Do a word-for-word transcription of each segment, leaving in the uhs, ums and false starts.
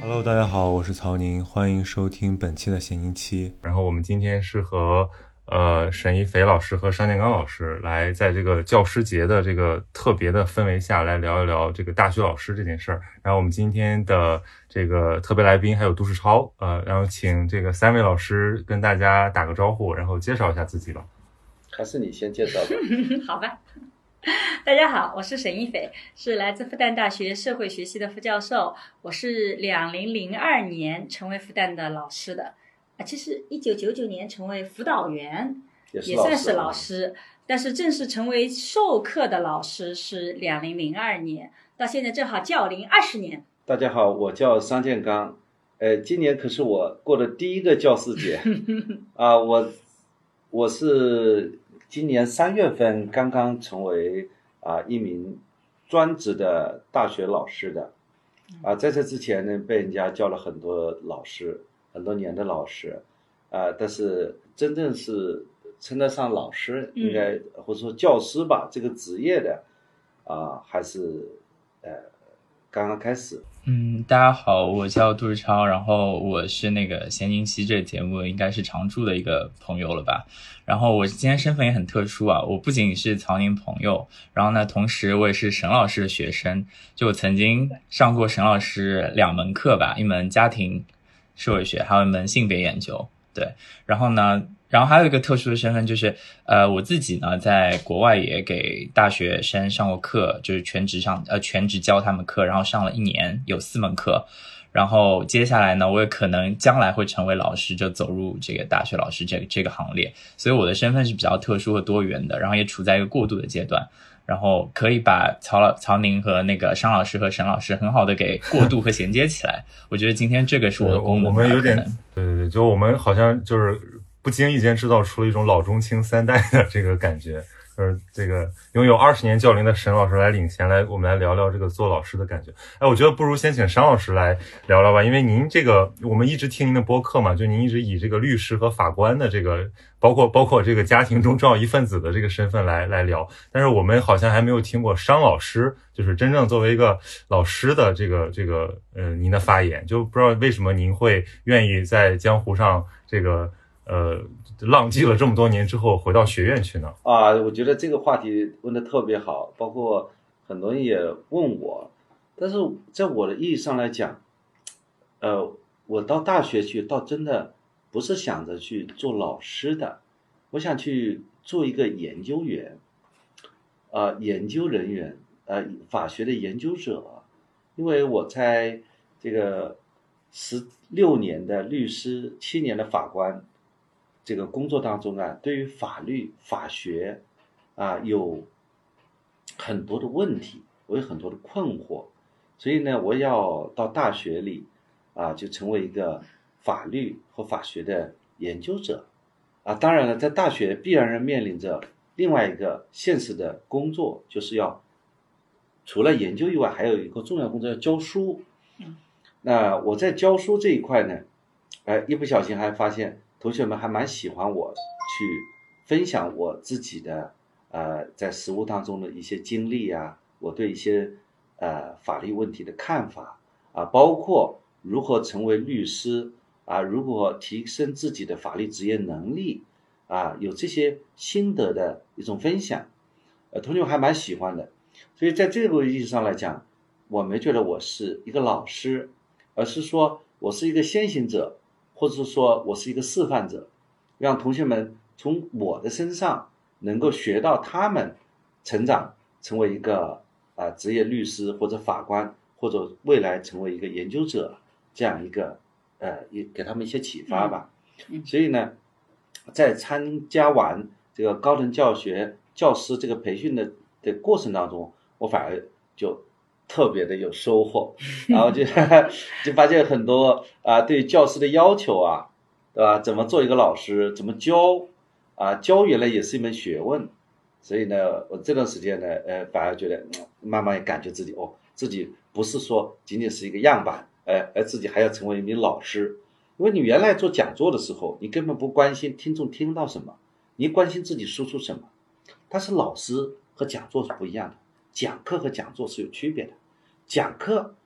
Hello， 大家好，我是曹宁，欢迎收听本期的闲音期。然后我们今天是和呃沈一斐老师和商建刚老师来在这个教师节的这个特别的氛围下来聊一聊这个大学老师这件事儿。然后我们今天的这个特别来宾还有杜世超，呃，然后请这个三位老师跟大家打个招呼，然后介绍一下自己吧。 还是你先介绍吧。 好吧。大家好，我是沈一斐，是来自复旦大学社会学系的副教授。我是两零零二年成为复旦的老师的，啊，其实一九九九年成为辅导员， 也, 也算是老师，但是正式成为授课的老师是两零零二年，到现在正好教龄二十年。 大家好，我叫商建刚，呃，今年可是我过的第一个教师节啊，我我是。今年三月份刚刚成为啊一名专职的大学老师的，啊在这之前呢被人家叫了很多老师，很多年的老师，啊但是真正是称得上老师，应该或者说教师吧这个职业的啊还是呃刚刚开始。 嗯，大家好，我叫杜世超，然后我是那个闲宁期这个节目应该是常驻的一个朋友了吧。然后我今天身份也很特殊啊，我不仅是曹宁朋友，然后呢，同时我也是沈老师的学生，就我曾经上过沈老师两门课吧，一门家庭社会学，还有一门性别研究。对，然后呢，然后还有一个特殊的身份就是，呃，我自己呢在国外也给大学生上过课，就是全职上呃全职教他们课，然后上了一年，有四门课。然后接下来呢，我也可能将来会成为老师，就走入这个大学老师这个这个行列。所以我的身份是比较特殊和多元的，然后也处在一个过渡的阶段。然后可以把曹老曹宁和那个商老师和沈老师很好的给过渡和衔接起来。我觉得今天这个是我的功能。 我们有点对对对，就我们好像就是不经意间制造出了一种老中青三代的这个感觉。就是这个拥有二十年教龄的沈老师来领衔，来我们来聊聊这个做老师的感觉。哎，我觉得不如先请商老师来聊聊吧，因为您这个我们一直听您的播客嘛，就您一直以这个律师和法官的这个，包括包括这个家庭中重要一份子的这个身份来来聊，但是我们好像还没有听过商老师，就是真正作为一个老师的这个这个呃您的发言，就不知道为什么您会愿意在江湖上这个呃。浪迹了这么多年之后回到学院去呢？ 啊，我觉得这个话题问得特别好，包括很多人也问我，但是在我的意义上来讲，呃，我到大学去倒真的不是想着去做老师的，我想去做一个研究员，呃，研究人员，呃，法学的研究者，因为我在这个十六年的律师，七年的法官。这个工作当中啊，对于法律法学啊有很多的问题，我有很多的困惑，所以呢，我要到大学里啊，就成为一个法律和法学的研究者啊。当然了，在大学必然面临着另外一个现实的工作，就是要除了研究以外，还有一个重要工作要教书。那我在教书这一块呢，哎，一不小心还发现。同学们还蛮喜欢我去分享我自己的呃在实务当中的一些经历啊，我对一些呃法律问题的看法啊，包括如何成为律师啊，如何提升自己的法律职业能力啊，有这些心得的一种分享，呃，同学们还蛮喜欢的。所以在这个意义上来讲，我没觉得我是一个老师，而是说我是一个先行者。或者说我是一个示范者，让同学们从我的身上能够学到他们成长成为一个啊、呃、职业律师或者法官，或者未来成为一个研究者，这样一个呃也给他们一些启发吧。所以呢，在参加完这个高等教学教师这个培训的的过程当中，我反而就特别的有收获，然后就就发现很多啊，对教师的要求啊，对吧？怎么做一个老师，怎么教啊？教原来也是一门学问，所以呢，我这段时间呢，呃，反而觉得、嗯、慢慢也感觉自己哦，自己不是说仅仅是一个样板，呃，而自己还要成为一名老师。因为你原来做讲座的时候，你根本不关心听众听到什么，你关心自己输出什么。但是老师和讲座是不一样的。讲课和讲座是有区别的，讲课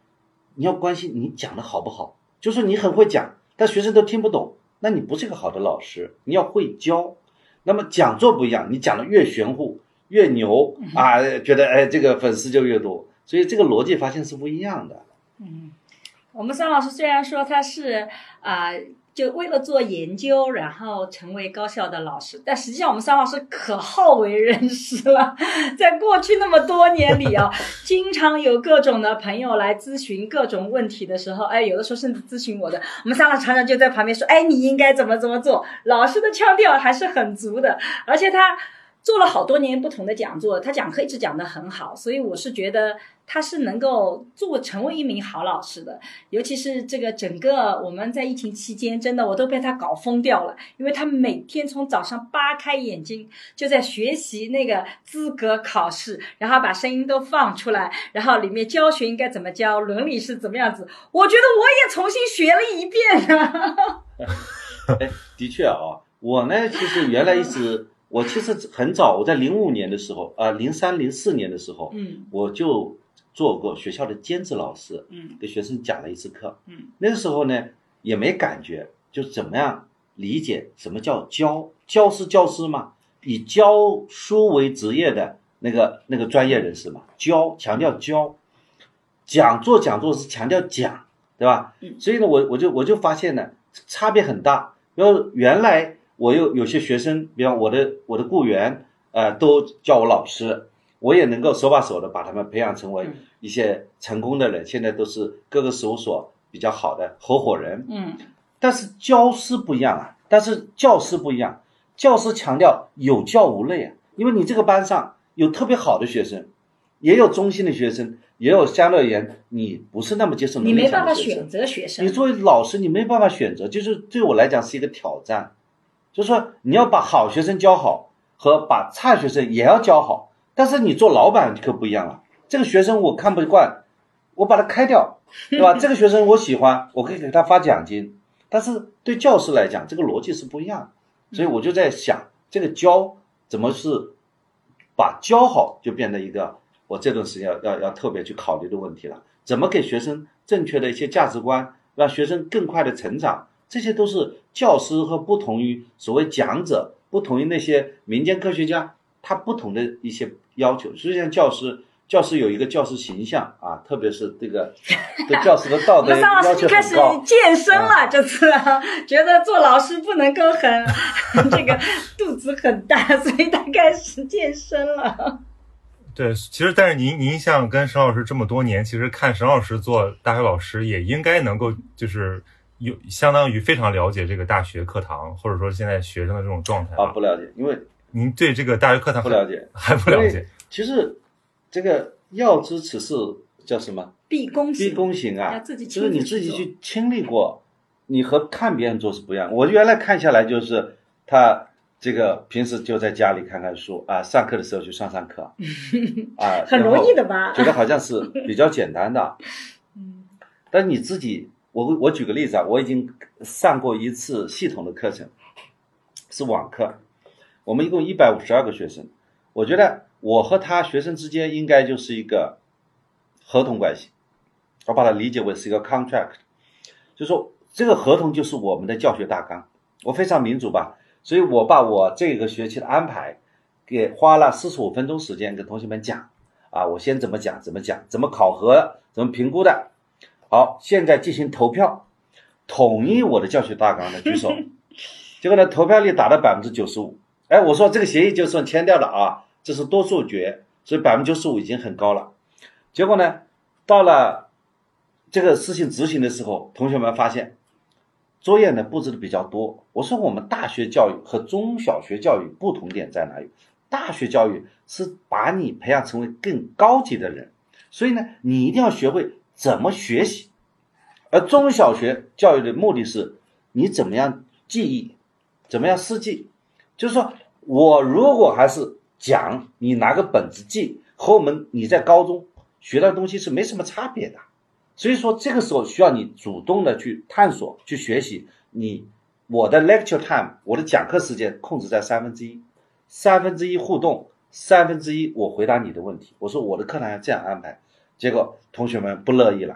你要关心你讲的好不好，就是你很会讲，但学生都听不懂，那你不是个好的老师。你要会教。那么讲座不一样，你讲的越玄乎越牛啊，觉得哎这个粉丝就越多，所以这个逻辑发现是不一样的。 嗯，我们桑老师虽然说他是啊、呃，就为了做研究，然后成为高校的老师，但实际上我们桑老师可好为人师了。在过去那么多年里啊，经常有各种的朋友来咨询各种问题的时候，哎，有的时候甚至咨询我的，我们桑老师常常就在旁边说，哎，你应该怎么怎么做。老师的腔调还是很足的，而且他做了好多年不同的讲座，他讲课一直讲得很好，所以我是觉得他是能够做成为一名好老师的。尤其是这个整个我们在疫情期间，真的我都被他搞疯掉了，因为他每天从早上扒开眼睛就在学习那个资格考试，然后把声音都放出来，然后里面教学应该怎么教，伦理是怎么样子，我觉得我也重新学了一遍啊。 哎，的确啊，我呢其实原来一直我其实很早，我在零五年的时候啊，零三零四年的时候， 嗯， 我就做过学校的兼职老师， 嗯， 给学生讲了一次课， 嗯， 那个时候呢也没感觉，就怎么样理解什么叫教，教师教师嘛，以教书为职业的那个那个专业人士嘛，教强调教，讲座讲座是强调讲，对吧？ 嗯， 所以呢，我我就我就发现呢差别很大，然后原来。我有有些学生，比方我的我的雇员，呃，都叫我老师，我也能够手把手的把他们培养成为一些成功的人，现在都是各个事务所比较好的合伙人。 嗯， 但是教师不一样啊，但是教师不一样，教师强调有教无类啊，因为你这个班上有特别好的学生，也有中心的学生，也有相对而言你不是那么接受能力你没办法强的学生。 选择学生， 你作为老师，你没办法选择，就是对我来讲是一个挑战。就是说你要把好学生教好和把差学生也要教好，但是你做老板可不一样了。这个学生我看不惯，我把他开掉，对吧？这个学生我喜欢，我可以给他发奖金。但是对教师来讲，这个逻辑是不一样的。所以我就在想，这个教怎么是把教好，就变得一个我这段时间要要要特别去考虑的问题了。怎么给学生正确的一些价值观，让学生更快的成长？这些都是教师和不同于所谓讲者，不同于那些民间科学家，他不同的一些要求。实际上教师教师有一个教师形象啊，特别是这个对教师的道德桑老要求师你开始很高。 健身了， 啊、 这次、啊、觉得做老师不能够很这个肚子很大，所以他开始健身了。 对，其实但是您您像跟沈老师这么多年，其实看沈老师做大学老师，也应该能够就是有相当于非常了解这个大学课堂，或者说现在学生的这种状态啊，不了解，因为您对这个大学课堂不了解， 还不了解。 其实这个要知此事叫什么？ 毕恭行， 毕恭行啊， 要自己就是你自己去经历过，你和看别人做是不一样。我原来看下来就是他这个平时就在家里看看书啊，上课的时候去上上课啊， 很容易的吧？ 觉得好像是比较简单的。 嗯， 但你自己，我我举个例子啊，我已经上过一次系统的课程，是网课，我们一共一百五十二个学生，我觉得我和他学生之间应该就是一个合同关系，我把它理解为是一个 contract， 就是说这个合同就是我们的教学大纲，我非常民主吧，所以我把我这个学期的安排给花了四十五分钟时间跟同学们讲啊，我先怎么讲怎么讲，怎么考核，怎么评估的。好，现在进行投票，统一我的教学大纲的举手。结果呢，投票率达到 百分之九十五。 哎，我说这个协议就算签掉了啊，这是多数决，所以 百分之九十五 已经很高了。结果呢，到了这个事情执行的时候，同学们发现作业呢布置的比较多。我说我们大学教育和中小学教育不同点在哪里？大学教育是把你培养成为更高级的人，所以呢，你一定要学会怎么学习。而中小学教育的目的是你怎么样记忆，怎么样思记。就是说我如果还是讲你拿个本子记，和我们你在高中学到的东西是没什么差别的。所以说这个时候需要你主动的去探索去学习。你我的 lecture time， 我的讲课时间控制在三分之一，三分之一互动，三分之一我回答你的问题。我说我的课堂要这样安排，结果同学们不乐意了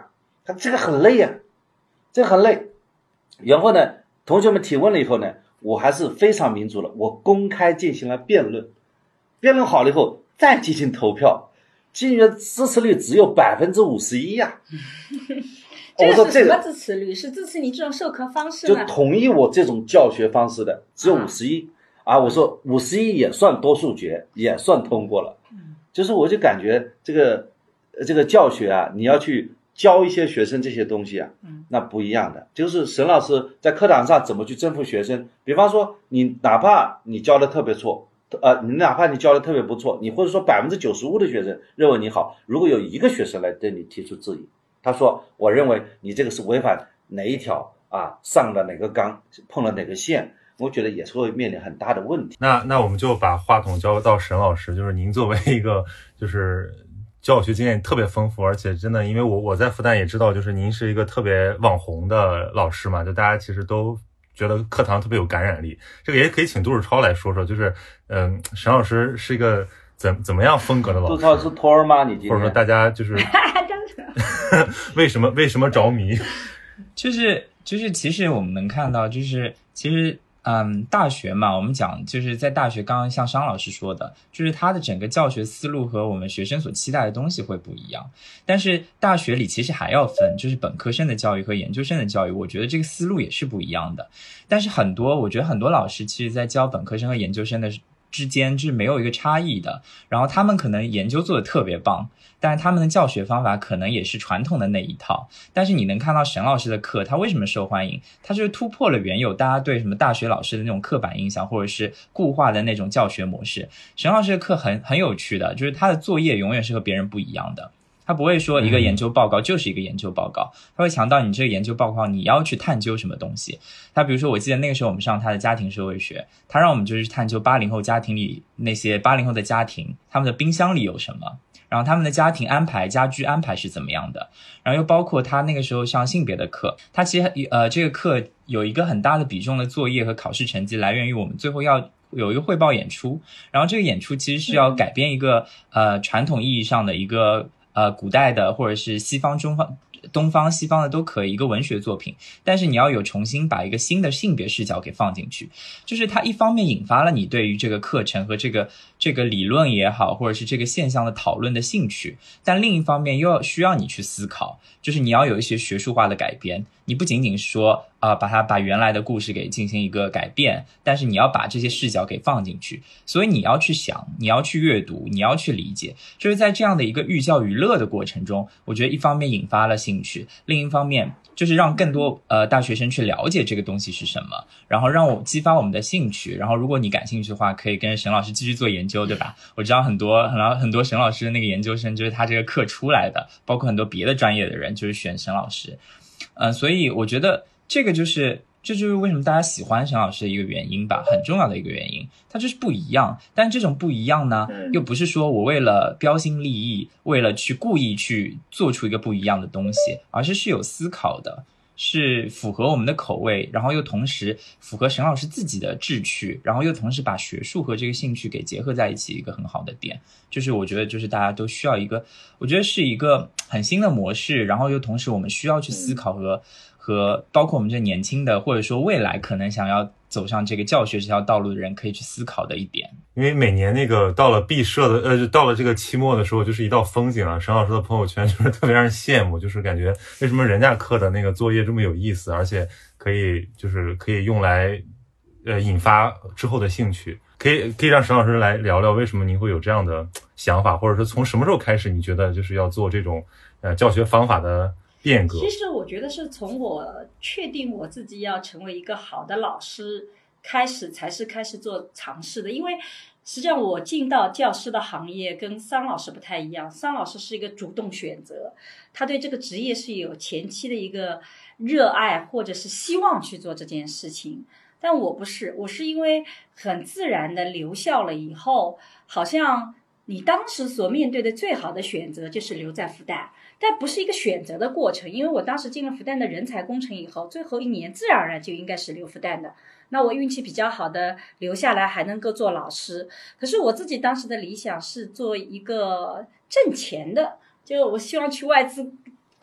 他这个很累呀、啊，这个很累。然后呢，同学们提问了以后呢，我还是非常民主的，我公开进行了辩论，辩论好了以后再进行投票，竟然支持率只有百分之五十一呀！ 这我说这个个是什么支持率？是支持你这种授课方式就呢？ 同意我这种教学方式的只有五十一啊！我说五十一也算多数决，也算通过了。就是我就感觉这个这个教学啊，你要去教一些学生这些东西啊，那不一样的。就是沈老师在课堂上怎么去征服学生，比方说你哪怕你教的特别错，呃，你哪怕你教的特别不错，你或者说百分之九十五的学生认为你好，如果有一个学生来对你提出质疑，他说我认为你这个是违反哪一条啊，上了哪个纲，碰了哪个线，我觉得也是会面临很大的问题。 那那我们就把话筒交到沈老师，就是您作为一个就是教学经验特别丰富，而且真的因为我我在复旦也知道，就是您是一个特别网红的老师嘛，就大家其实都觉得课堂特别有感染力。这个也可以请杜世超来说说，就是嗯，沈老师是一个怎怎么样风格的老师？ 杜超是托儿吗？你今天或者说大家就是为什么为什么着迷？ 就是就是其实我们能看到，就是其实嗯，大学嘛，我们讲就是在大学，刚刚像商老师说的，就是他的整个教学思路和我们学生所期待的东西会不一样。但是大学里其实还要分，就是本科生的教育和研究生的教育，我觉得这个思路也是不一样的。但是很多，我觉得很多老师其实在教本科生和研究生的之间是没有一个差异的，然后他们可能研究做得特别棒，但是他们的教学方法可能也是传统的那一套。但是你能看到沈老师的课，他为什么受欢迎？他就是突破了原有大家对什么大学老师的那种刻板印象，或者是固化的那种教学模式。沈老师的课很很有趣的，就是他的作业永远是和别人不一样的。他不会说一个研究报告就是一个研究报告，他会强调你这个研究报告你要去探究什么东西。他比如说我记得那个时候我们上他的家庭社会学，他让我们就是探究八零后家庭里那些八零后的家庭，他们的冰箱里有什么，然后他们的家庭安排家居安排是怎么样的，然后又包括他那个时候上性别的课，他其实呃这个课有一个很大的比重的作业和考试成绩来源于我们最后要有一个汇报演出，然后这个演出其实是要改编一个呃传统意义上的一个呃古代的或者是西方中方东方西方的都可以一个文学作品，但是你要有重新把一个新的性别视角给放进去，就是它一方面引发了你对于这个课程和这个这个理论也好或者是这个现象的讨论的兴趣，但另一方面又要需要你去思考，就是你要有一些学术化的改编，你不仅仅是说啊、呃，把它把原来的故事给进行一个改变，但是你要把这些视角给放进去，所以你要去想，你要去阅读，你要去理解，就是在这样的一个寓教于乐的过程中，我觉得一方面引发了兴趣，另一方面就是让更多呃大学生去了解这个东西是什么，然后让我激发我们的兴趣，然后如果你感兴趣的话，可以跟沈老师继续做研究，对吧？我知道很多很很多沈老师的那个研究生就是他这个课出来的，包括很多别的专业的人就是选沈老师，呃，所以我觉得这个就是这就是为什么大家喜欢沈老师的一个原因吧，很重要的一个原因，它就是不一样。但这种不一样呢，又不是说我为了标新立异，为了去故意去做出一个不一样的东西，而是是有思考的，是符合我们的口味，然后又同时符合沈老师自己的志趣，然后又同时把学术和这个兴趣给结合在一起，一个很好的点。就是我觉得就是大家都需要一个，我觉得是一个很新的模式，然后又同时我们需要去思考和、嗯、和包括我们这年轻的或者说未来可能想要走上这个教学这条道路的人可以去思考的一点。 因为每年那个到了毕设的呃，到了这个期末的时候，就是一道风景啊。沈老师的朋友圈就是特别让人羡慕，就是感觉为什么人家课的那个作业这么有意思，而且可以就是可以用来呃引发之后的兴趣。可以可以让沈老师来聊聊为什么您会有这样的想法，或者说从什么时候开始你觉得就是要做这种呃教学方法的变革？ 其实我觉得是从我确定我自己要成为一个好的老师开始，才是开始做尝试的。因为实际上我进到教师的行业跟桑老师不太一样，桑老师是一个主动选择，他对这个职业是有前期的一个热爱或者是希望去做这件事情。但我不是，我是因为很自然的留校了以后，好像你当时所面对的最好的选择就是留在复旦，但不是一个选择的过程。因为我当时进了复旦的人才工程以后，最后一年自然而然就应该是留复旦的，那我运气比较好的留下来还能够做老师。可是我自己当时的理想是做一个挣钱的，就我希望去外资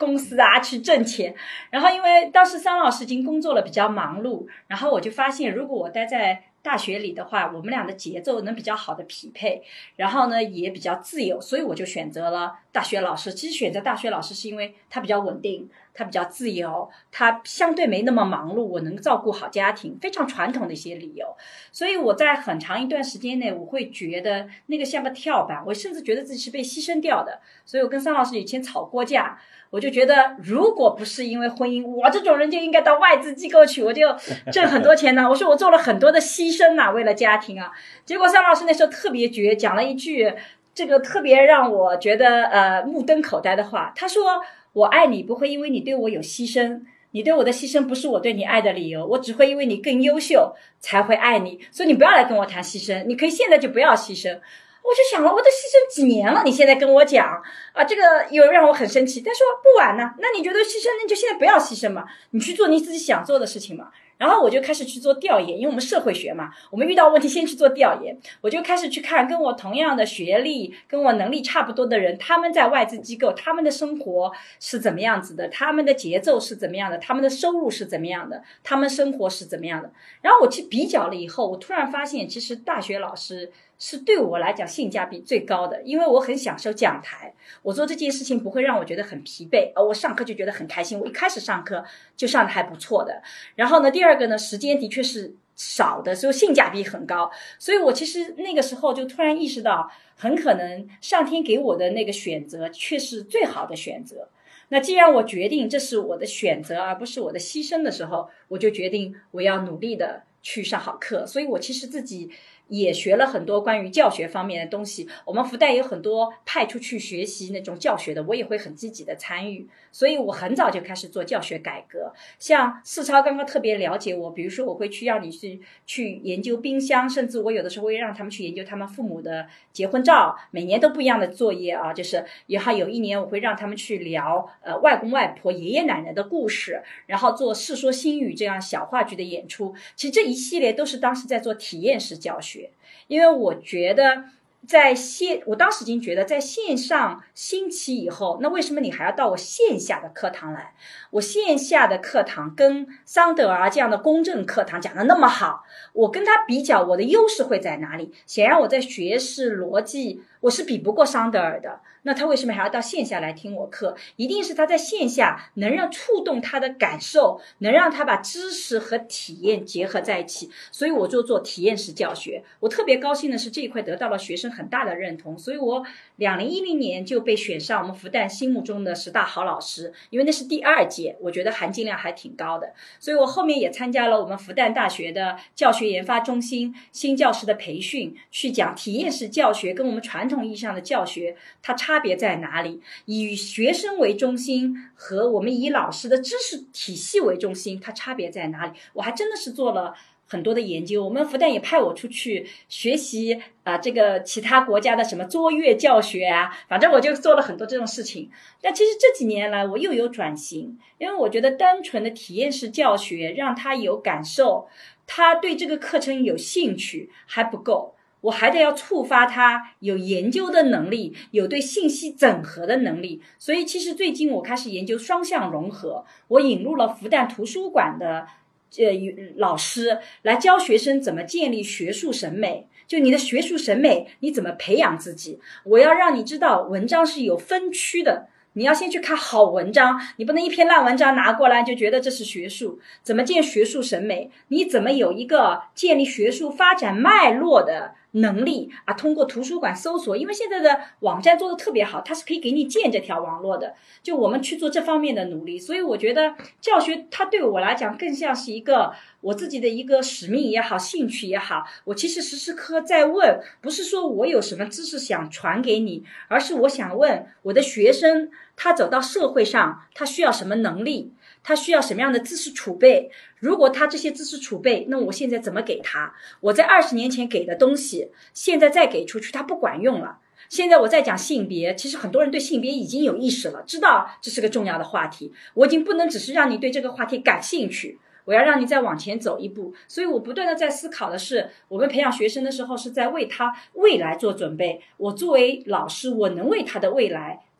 公司啊去挣钱。然后因为当时桑老师已经工作了比较忙碌，然后我就发现如果我待在大学里的话，我们俩的节奏能比较好的匹配，然后呢也比较自由，所以我就选择了大学老师。其实选择大学老师是因为他比较稳定，他比较自由，他相对没那么忙碌，我能照顾好家庭，非常传统的一些理由。所以我在很长一段时间内，我会觉得那个像个跳板，我甚至觉得自己是被牺牲掉的。所以我跟桑老师以前吵过架，我就觉得如果不是因为婚姻，我这种人就应该到外资机构去，我就挣很多钱呢。我说我做了很多的牺牲啊，为了家庭啊。结果桑老师那时候特别绝，讲了一句这个特别让我觉得呃目瞪口呆的话。他说我爱你不会因为你对我有牺牲，你对我的牺牲不是我对你爱的理由，我只会因为你更优秀才会爱你，所以你不要来跟我谈牺牲，你可以现在就不要牺牲。我就想了，我都牺牲几年了，你现在跟我讲啊，这个有让我很生气。但说不晚呢，那你觉得牺牲，那你就现在不要牺牲嘛，你去做你自己想做的事情嘛。然后我就开始去做调研，因为我们社会学嘛，我们遇到问题先去做调研。我就开始去看跟我同样的学历、跟我能力差不多的人，他们在外资机构，他们的生活是怎么样子的，他们的节奏是怎么样的，他们的收入是怎么样的，他们生活是怎么样的。然后我去比较了以后，我突然发现，其实大学老师是对我来讲性价比最高的，因为我很享受讲台，我做这件事情不会让我觉得很疲惫，而我上课就觉得很开心，我一开始上课就上的还不错的。然后呢，第二个呢，时间的确是少的，所以性价比很高。所以我其实那个时候就突然意识到，很可能上天给我的那个选择却是最好的选择。那既然我决定这是我的选择而不是我的牺牲的时候，我就决定我要努力的去上好课。所以我其实自己也学了很多关于教学方面的东西，我们复旦有很多派出去学习那种教学的，我也会很积极的参与。所以我很早就开始做教学改革。像世超刚刚特别了解我，比如说我会去让你去去研究冰箱，甚至我有的时候会让他们去研究他们父母的结婚照，每年都不一样的作业啊，就是也还有一年我会让他们去聊呃外公外婆爷爷奶奶的故事，然后做世说新语这样小话剧的演出。其实这一系列都是当时在做体验式教学。因为我觉得在线，我当时已经觉得在线上兴起以后，那为什么你还要到我线下的课堂来？我线下的课堂跟桑德尔这样的公正课堂讲的那么好，我跟他比较，我的优势会在哪里？显然我在学识逻辑我是比不过桑德尔的，那他为什么还要到线下来听我课？一定是他在线下能让触动他的感受，能让他把知识和体验结合在一起，所以我就做体验式教学。我特别高兴的是这一块得到了学生很大的认同，所以我二零一零年就被选上我们复旦心目中的十大好老师，因为那是第二届，我觉得含金量还挺高的。所以我后面也参加了我们复旦大学的教学研发中心新教师的培训，去讲体验式教学跟我们传统意义上的教学它差别在哪里，以学生为中心和我们以老师的知识体系为中心它差别在哪里。我还真的是做了很多的研究，我们复旦也派我出去学习啊、呃，这个其他国家的什么卓越教学啊，反正我就做了很多这种事情。但其实这几年来我又有转型，因为我觉得单纯的体验式教学让他有感受，他对这个课程有兴趣还不够，我还得要触发他有研究的能力，有对信息整合的能力。所以其实最近我开始研究双向融合，我引入了复旦图书馆的呃，老师来教学生怎么建立学术审美，就你的学术审美你怎么培养自己。我要让你知道文章是有分区的，你要先去看好文章，你不能一篇烂文章拿过来就觉得这是学术。怎么建学术审美，你怎么有一个建立学术发展脉络的能力啊？通过图书馆搜索，因为现在的网站做的特别好，它是可以给你建这条网络的，就我们去做这方面的努力。所以我觉得教学它对我来讲更像是一个我自己的一个使命也好，兴趣也好，我其实时时刻刻在问，不是说我有什么知识想传给你，而是我想问我的学生，他走到社会上他需要什么能力，他需要什么样的知识储备，如果他这些知识储备，那我现在怎么给他？我在二十年前给的东西现在再给出去他不管用了。现在我在讲性别，其实很多人对性别已经有意识了，知道这是个重要的话题，我已经不能只是让你对这个话题感兴趣，我要让你再往前走一步。所以我不断的在思考的是，我们培养学生的时候是在为他未来做准备，我作为老师我能为他的未来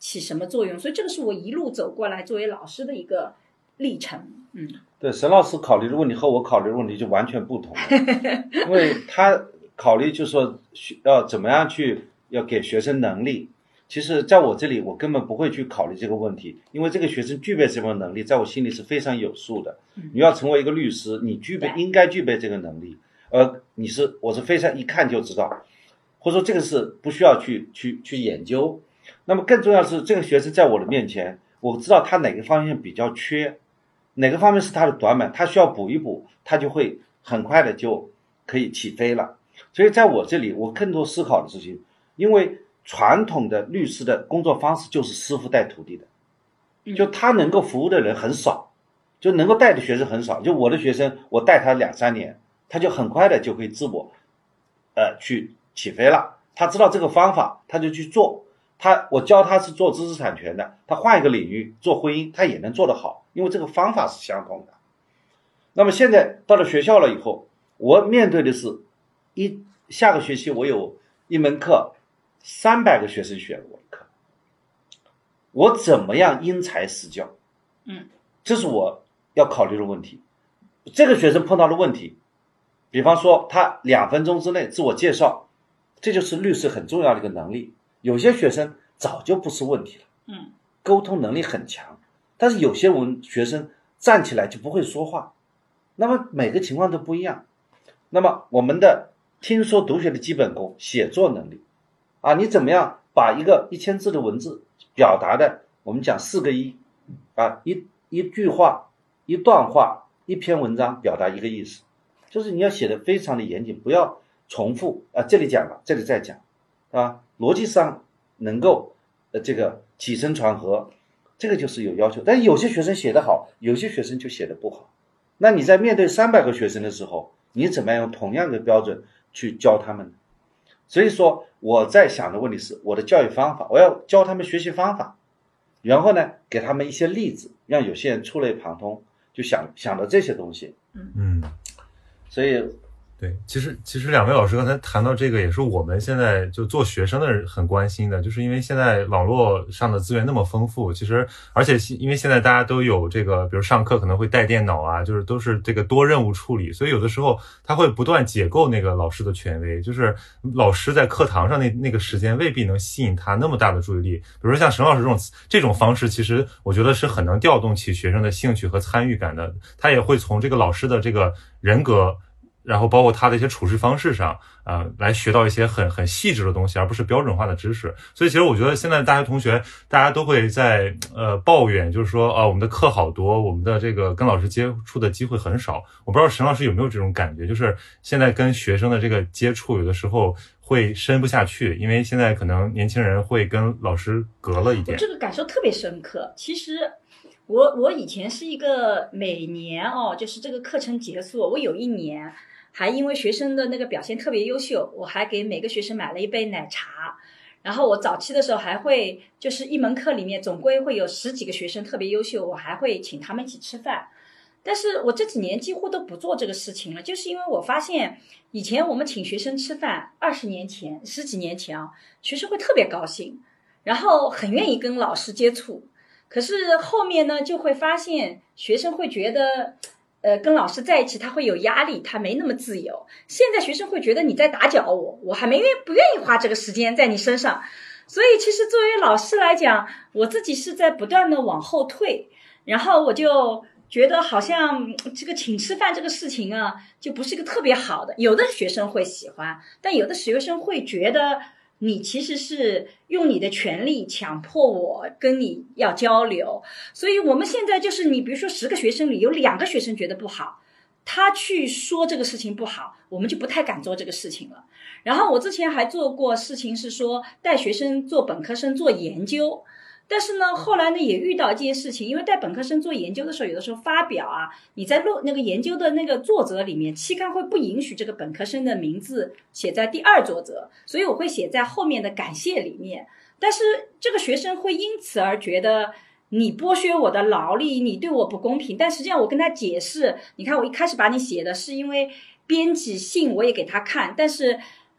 起什么作用。所以这个是我一路走过来作为老师的一个历程。嗯， 对，沈老师考虑的问题和我考虑的问题就完全不同了，因为他考虑就是说要怎么样去要给学生能力。其实在我这里我根本不会去考虑这个问题，因为这个学生具备什么能力在我心里是非常有数的。你要成为一个律师，你具备应该具备这个能力，而你是我是非常一看就知道，或者说这个是不需要去去去研究。那么更重要的是这个学生在我的面前，我知道他哪个方面比较缺，哪个方面是他的短板，他需要补一补，他就会很快的就可以起飞了。所以在我这里我更多思考的事情，因为传统的律师的工作方式就是师傅带徒弟的，就他能够服务的人很少，就能够带的学生很少。就我的学生我带他两三年，他就很快的就可以自我呃去起飞了，他知道这个方法他就去做。他我教他是做知识产权的，他换一个领域做婚姻他也能做得好，因为这个方法是相同的。那么现在到了学校了以后，我面对的是一下个学期我有一门课三百个学生选我的课，我怎么样因材施教？ 嗯， 这是我要考虑的问题。这个学生碰到的问题，比方说他两分钟之内自我介绍，这就是律师很重要的一个能力。有些学生早就不是问题了， 嗯， 沟通能力很强，但是有些文学生站起来就不会说话。那么每个情况都不一样。那么我们的听说读写的基本功，写作能力啊，你怎么样把一个一千字的文字表达的，我们讲四个一啊，一一句话、一段话、一篇文章表达一个意思，就是你要写的非常的严谨，不要重复啊，这里讲了，这里再讲啊，逻辑上能够呃这个起承转合，这个就是有要求。但是有些学生写得好，有些学生就写得不好。那你在面对三百个学生的时候，你怎么样用同样的标准去教他们呢？所以说我在想的问题是我的教育方法，我要教他们学习方法，然后呢给他们一些例子，让有些人触类旁通，就想想到这些东西。 嗯， 所以对，其实其实两位老师刚才谈到这个，也是我们现在就做学生的人很关心的，就是因为现在网络上的资源那么丰富，其实而且因为现在大家都有这个，比如上课可能会带电脑啊，就是都是这个多任务处理，所以有的时候他会不断解构那个老师的权威，就是老师在课堂上那那个时间未必能吸引他那么大的注意力。比如说像沈老师这种这种方式，其实我觉得是很能调动起学生的兴趣和参与感的，他也会从这个老师的这个人格，然后包括他的一些处事方式上啊、呃，来学到一些很很细致的东西，而不是标准化的知识。所以其实我觉得现在大学同学大家都会在呃抱怨，就是说啊、呃、我们的课好多，我们的这个跟老师接触的机会很少。我不知道沈老师有没有这种感觉，就是现在跟学生的这个接触有的时候会深不下去，因为现在可能年轻人会跟老师隔了一点。 我这个感受特别深刻。其实我我以前是一个每年哦，就是这个课程结束，我有一年还因为学生的那个表现特别优秀，我还给每个学生买了一杯奶茶。然后我早期的时候还会，就是一门课里面总归会有十几个学生特别优秀，我还会请他们一起吃饭。但是我这几年几乎都不做这个事情了，就是因为我发现以前我们请学生吃饭，二十年前十几年前啊，学生会特别高兴，然后很愿意跟老师接触。可是后面呢，就会发现学生会觉得呃，跟老师在一起他会有压力，他没那么自由。现在学生会觉得你在打搅我，我还没愿不愿意花这个时间在你身上。所以其实作为老师来讲，我自己是在不断的往后退，然后我就觉得好像这个请吃饭这个事情啊，就不是一个特别好的。有的学生会喜欢，但有的学生会觉得你其实是用你的权利强迫我跟你要交流。所以我们现在就是你比如说十个学生里有两个学生觉得不好，他去说这个事情不好，我们就不太敢做这个事情了。然后我之前还做过事情是说带学生做本科生做研究，但是呢，后来呢也遇到一件事情，因为带本科生做研究的时候，有的时候发表啊，你在录那个研究的那个作者里面，期刊会不允许这个本科生的名字写在第二作者，所以我会写在后面的感谢里面。但是这个学生会因此而觉得你剥削我的劳力，你对我不公平。但实际上我跟他解释，你看我一开始把你写的是因为编辑信我也给他看，但是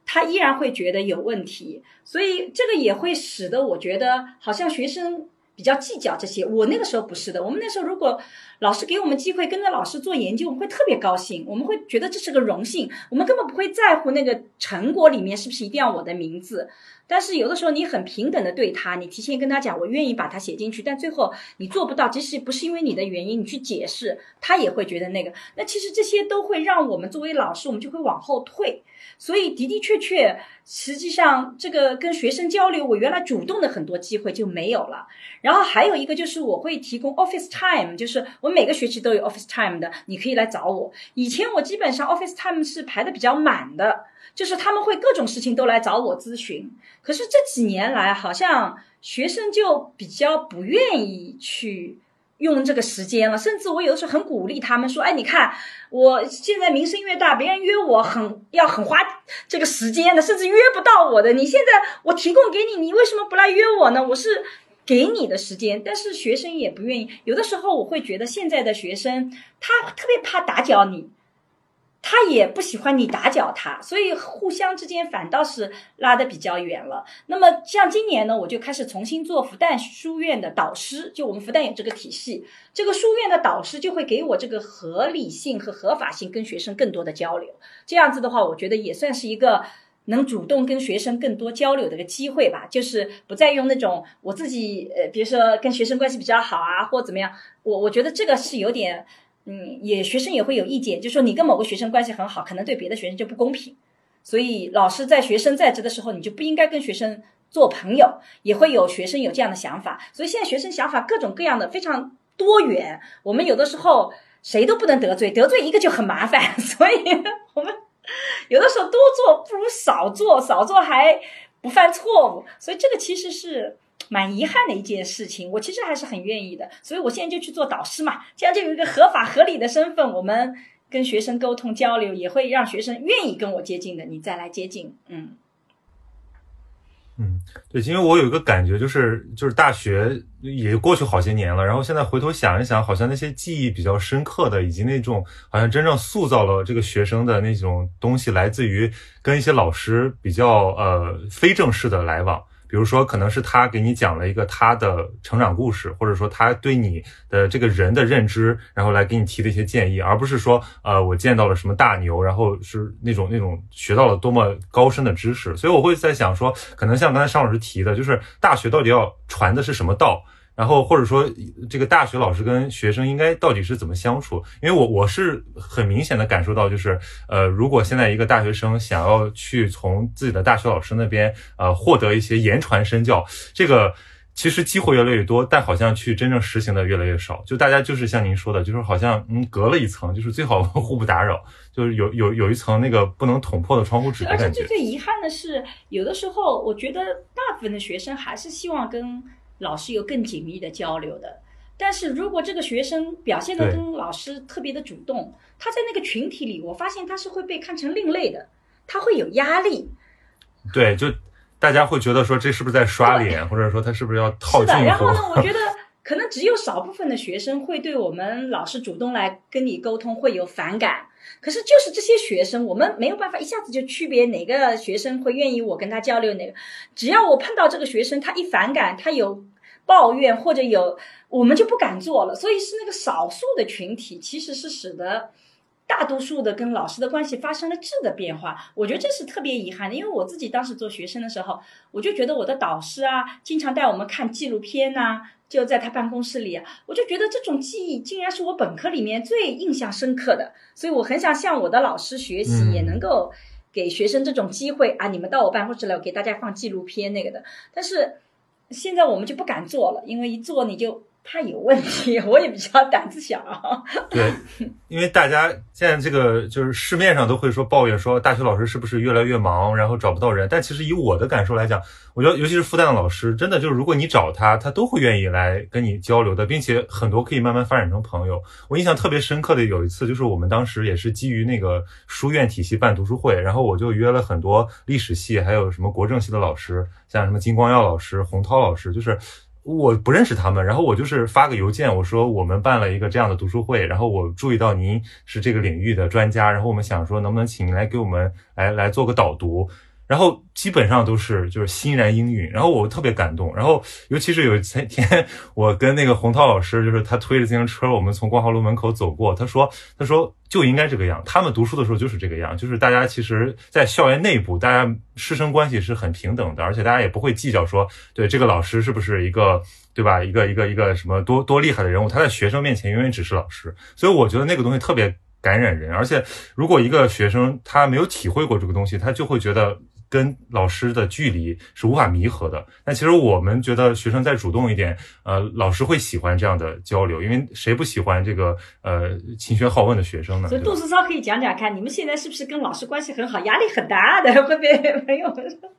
他依然会觉得有问题，所以这个也会使得我觉得好像学生比较计较这些。我那个时候不是的，我们那时候如果老师给我们机会跟着老师做研究，我们会特别高兴，我们会觉得这是个荣幸，我们根本不会在乎那个成果里面是不是一定要我的名字。但是有的时候你很平等的对他，你提前跟他讲我愿意把它写进去，但最后你做不到，即使不是因为你的原因，你去解释，他也会觉得那个。那其实这些都会让我们作为老师，我们就会往后退。所以的的确确，实际上这个跟学生交流，我原来主动的很多机会就没有了。然后还有一个就是我会提供 office time， 就是我每个学期都有 office time 的，你可以来找我。以前我基本上 office time 是排的比较满的，就是他们会各种事情都来找我咨询。可是这几年来，好像学生就比较不愿意去用这个时间了，甚至我有的时候很鼓励他们说，哎，你看我现在名声越大，别人约我很要很花这个时间的，甚至约不到我的，你现在我提供给你，你为什么不来约我呢？我是给你的时间。但是学生也不愿意，有的时候我会觉得现在的学生他特别怕打搅你，他也不喜欢你打搅他，所以互相之间反倒是拉得比较远了。那么像今年呢，我就开始重新做复旦书院的导师，就我们复旦有这个体系，这个书院的导师就会给我这个合理性和合法性跟学生更多的交流。这样子的话，我觉得也算是一个能主动跟学生更多交流的一个机会吧，就是不再用那种我自己呃，比如说跟学生关系比较好啊，或怎么样，我我觉得这个是有点嗯，也学生也会有意见，就是说你跟某个学生关系很好，可能对别的学生就不公平。所以老师在学生在职的时候，你就不应该跟学生做朋友，也会有学生有这样的想法。所以现在学生想法各种各样的，非常多元。我们有的时候谁都不能得罪，得罪一个就很麻烦。所以我们有的时候多做不如少做，少做还不犯错误。所以这个其实是蛮遗憾的一件事情，我其实还是很愿意的，所以我现在就去做导师嘛，这样就有一个合法合理的身份，我们跟学生沟通交流，也会让学生愿意跟我接近的，你再来接近。嗯嗯，对，因为我有一个感觉，就是就是大学也过去好些年了，然后现在回头想一想，好像那些记忆比较深刻的，以及那种好像真正塑造了这个学生的那种东西，来自于跟一些老师比较呃非正式的来往。比如说可能是他给你讲了一个他的成长故事，或者说他对你的这个人的认知，然后来给你提的一些建议，而不是说呃我见到了什么大牛，然后是那种那种学到了多么高深的知识。所以我会在想说，可能像刚才尚老师提的，就是大学到底要传的是什么道，然后或者说这个大学老师跟学生应该到底是怎么相处。因为我我是很明显的感受到，就是呃如果现在一个大学生想要去从自己的大学老师那边呃获得一些言传身教，这个其实机会越来越多，但好像去真正实行的越来越少。就大家就是像您说的，就是好像嗯隔了一层，就是最好互不打扰，就是有有有一层那个不能捅破的窗户纸的感觉。 而且最最遗憾的是，有的时候我觉得大部分的学生还是希望跟老师有更紧密的交流的，但是如果这个学生表现得跟老师特别的主动，他在那个群体里，我发现他是会被看成另类的，他会有压力。 对，就大家会觉得说这是不是在刷脸，或者说他是不是要套近乎。 是的，然后呢，我觉得可能只有少部分的学生会对我们老师主动来跟你沟通会有反感，可是就是这些学生，我们没有办法一下子就区别哪个学生会愿意我跟他交流哪个。只要我碰到这个学生，他一反感，他有抱怨或者有，我们就不敢做了。所以是那个少数的群体，其实是使得大多数的跟老师的关系发生了质的变化。我觉得这是特别遗憾的，因为我自己当时做学生的时候，我就觉得我的导师啊，经常带我们看纪录片啊，就在他办公室里啊，我就觉得这种记忆竟然是我本科里面最印象深刻的，所以我很想向我的老师学习， 嗯、 也能够给学生这种机会啊，你们到我办公室来，我给大家放纪录片那个的。但是现在我们就不敢做了，因为一做你就怕有问题，我也比较胆子小。 对，因为大家现在这个就是市面上都会说抱怨说大学老师是不是越来越忙，然后找不到人。但其实以我的感受来讲，我觉得尤其是复旦的老师，真的就是如果你找他，他都会愿意来跟你交流的，并且很多可以慢慢发展成朋友。我印象特别深刻的有一次，就是我们当时也是基于那个书院体系办读书会，然后我就约了很多历史系还有什么国政系的老师，像什么金光耀老师、洪涛老师，就是我不认识他们，然后我就是发个邮件，我说我们办了一个这样的读书会，然后我注意到您是这个领域的专家，然后我们想说能不能请您来给我们来来做个导读。 然后基本上都是就是欣然应允，然后我特别感动。然后尤其是有一天我跟那个洪涛老师，就是他推着自行车，我们从光华路门口走过，他说他说就应该这个样，他们读书的时候就是这个样，就是大家其实在校园内部，大家师生关系是很平等的，而且大家也不会计较说对这个老师是不是一个对吧一个一个一个什么多多厉害的人物，他在学生面前永远只是老师。所以我觉得那个东西特别感染人，而且如果一个学生他没有体会过这个东西，他就会觉得跟老师的距离是无法弥合的。但其实我们觉得学生再主动一点，呃，老师会喜欢这样的交流，因为谁不喜欢这个呃勤学好问的学生呢？ 所以杜思超可以讲讲看，你们现在是不是跟老师关系很好，压力很大的，会被朋友们说？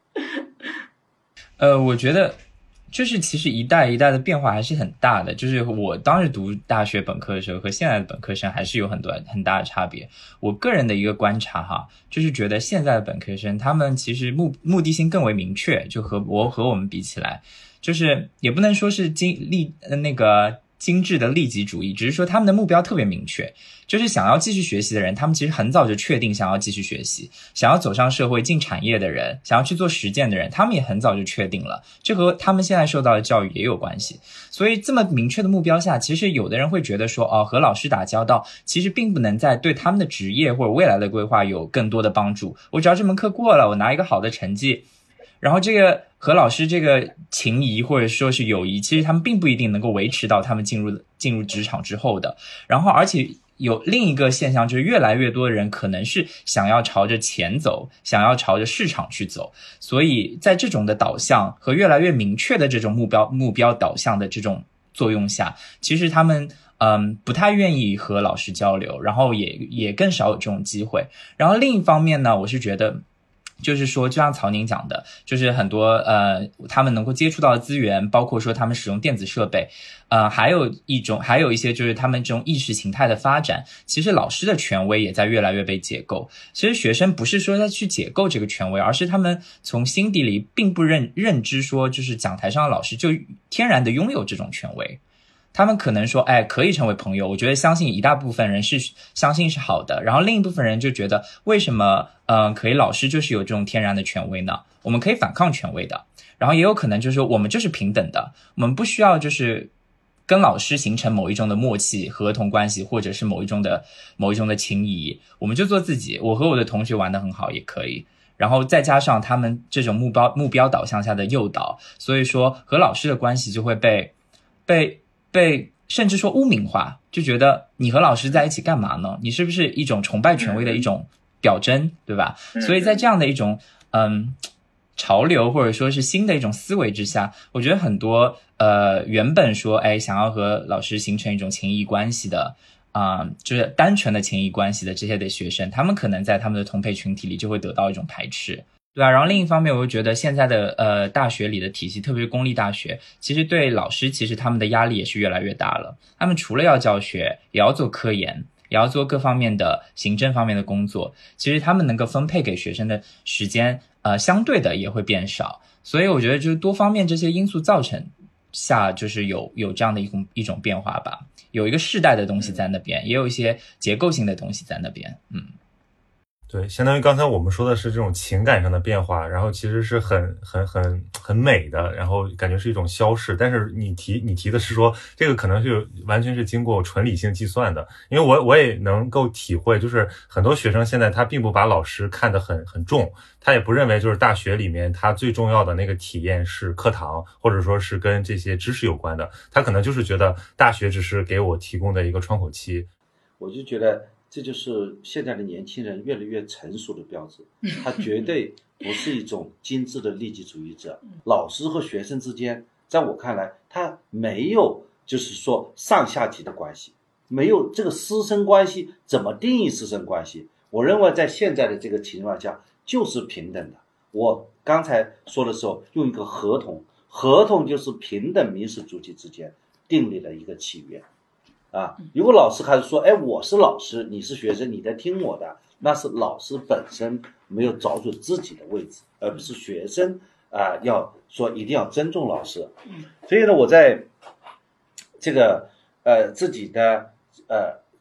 呃，我觉得就是其实一代一代的变化还是很大的，就是我当时读大学本科的时候和现在的本科生还是有很多很大的差别。我个人的一个观察哈，就是觉得现在的本科生他们其实目目的性更为明确，就和我和我们比起来，就是也不能说是精力那个精致的利己主义，只是说他们的目标特别明确，就是想要继续学习的人，他们其实很早就确定想要继续学习，想要走上社会进产业的人，想要去做实践的人，他们也很早就确定了，这和他们现在受到的教育也有关系。所以这么明确的目标下，其实有的人会觉得说哦，和老师打交道其实并不能在对他们的职业或者未来的规划有更多的帮助，我只要这门课过了，我拿一个好的成绩，然后这个和老师这个情谊或者说是友谊，其实他们并不一定能够维持到他们进入进入职场之后的。然后而且有另一个现象，就是越来越多的人可能是想要朝着钱走，想要朝着市场去走，所以在这种的导向和越来越明确的这种目标目标导向的这种作用下，其实他们嗯不太愿意和老师交流，然后也也更少有这种机会。然后另一方面呢，我是觉得就是说就像曹宁讲的，就是很多呃他们能够接触到的资源，包括说他们使用电子设备，呃还有一种还有一些就是他们这种意识形态的发展，其实老师的权威也在越来越被解构。其实学生不是说他去解构这个权威，而是他们从心底里并不认认知说就是讲台上的老师就天然的拥有这种权威。他们可能说哎，可以成为朋友，我觉得相信一大部分人是相信是好的，然后另一部分人就觉得为什么嗯、呃，可以老师就是有这种天然的权威呢？我们可以反抗权威的。然后也有可能就是说我们就是平等的，我们不需要就是跟老师形成某一种的默契合同关系，或者是某一种的某一种的情谊，我们就做自己，我和我的同学玩得很好也可以。然后再加上他们这种目标目标导向下的诱导，所以说和老师的关系就会被被被甚至说污名化，就觉得你和老师在一起干嘛呢？你是不是一种崇拜权威的一种表征，对吧？所以在这样的一种嗯潮流或者说是新的一种思维之下，我觉得很多呃原本说哎想要和老师形成一种情谊关系的啊、呃，就是单纯的情谊关系的这些的学生，他们可能在他们的同辈群体里就会得到一种排斥。对啊，然后另一方面，我又觉得现在的呃大学里的体系，特别是公立大学，其实对老师其实他们的压力也是越来越大了。他们除了要教学，也要做科研，也要做各方面的行政方面的工作。其实他们能够分配给学生的时间，呃，相对的也会变少。所以我觉得就是多方面这些因素造成下，就是有有这样的一种一种变化吧。有一个世代的东西在那边，也有一些结构性的东西在那边，嗯。 对，相当于刚才我们说的是这种情感上的变化，然后其实是很很很很美的，然后感觉是一种消逝。但是你提你提的是说，这个可能是完全是经过纯理性计算的，因为我我也能够体会，就是很多学生现在他并不把老师看得很很重，他也不认为就是大学里面他最重要的那个体验是课堂，或者说是跟这些知识有关的，他可能就是觉得大学只是给我提供的一个窗口期。 我就觉得这就是现在的年轻人越来越成熟的标志，他绝对不是一种精致的利己主义者。老师和学生之间，在我看来，他没有就是说上下级的关系，没有这个师生关系。怎么定义师生关系？我认为在现在的这个情况下就是平等的。我刚才说的时候用一个合同，合同就是平等民事主体之间订立了一个契约啊。如果老师开始说哎，我是老师，你是学生，你在听我的，那是老师本身没有找准自己的位置，而不是学生啊、呃、要说一定要尊重老师。所以呢，我在这个呃自己的呃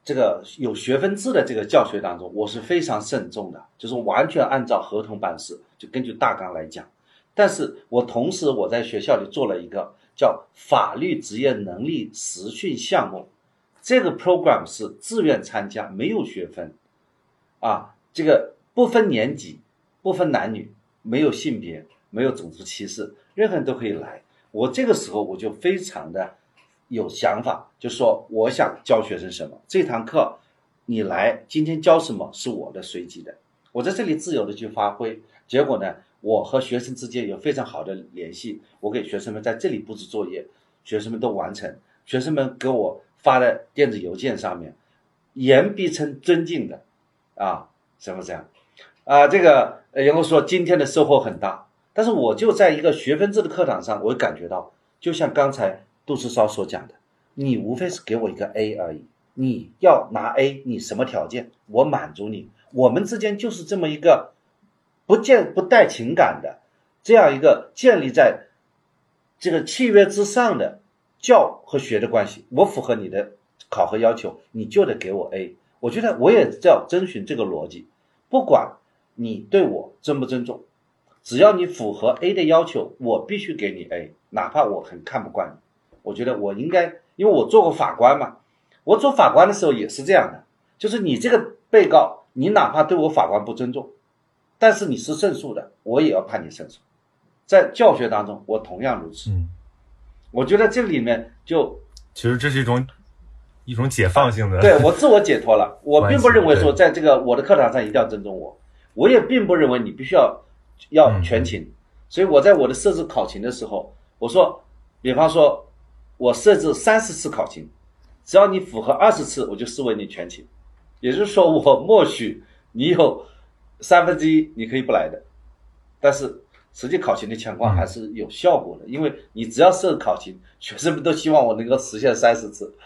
这个有学分制的这个教学当中，我是非常慎重的，就是完全按照合同办事，就根据大纲来讲。但是我同时我在学校里做了一个叫法律职业能力实训项目，这个 program 是自愿参加，没有学分啊，这个不分年级，不分男女，没有性别，没有种族歧视，任何人都可以来。我这个时候我就非常的有想法，就说我想教学生什么，这堂课你来今天教什么是我的随机的，我在这里自由的去发挥。结果呢，我和学生之间有非常好的联系，我给学生们在这里布置作业，学生们都完成，学生们给我发的电子邮件上面言必称尊敬的啊，什么这样啊，这个然后说今天的收获很大。但是我就在一个学分制的课堂上，我感觉到就像刚才杜志烧所讲的，你无非是给我一个 A 而已，你要拿 A 你什么条件我满足你，我们之间就是这么一个不见不带情感的这样一个建立在这个契约之上的教和学的关系，我符合你的考核要求你就得给我 A。 我觉得我也要遵循这个逻辑，不管你对我尊不尊重，只要你符合 A 的要求我必须给你 A， 哪怕我很看不惯你。我觉得我应该，因为我做过法官嘛，我做法官的时候也是这样的，就是你这个被告你哪怕对我法官不尊重，但是你是胜诉的，我也要判你胜诉。在教学当中我同样如此。 嗯， 我觉得这里面就其实这是一种一种解放性的， 对，我自我解脱了。我并不认为说在这个我的课堂上一定要尊重我，我也并不认为你必须要要全勤、嗯、所以我在我的设置考勤的时候，我说比方说我设置三十次考勤，只要你符合二十次我就视为你全勤，也就是说我默许你有三分之一你可以不来的，但是实际考勤的情况还是有效果的、嗯、因为你只要设考勤，学生们都希望我能够实现三十次。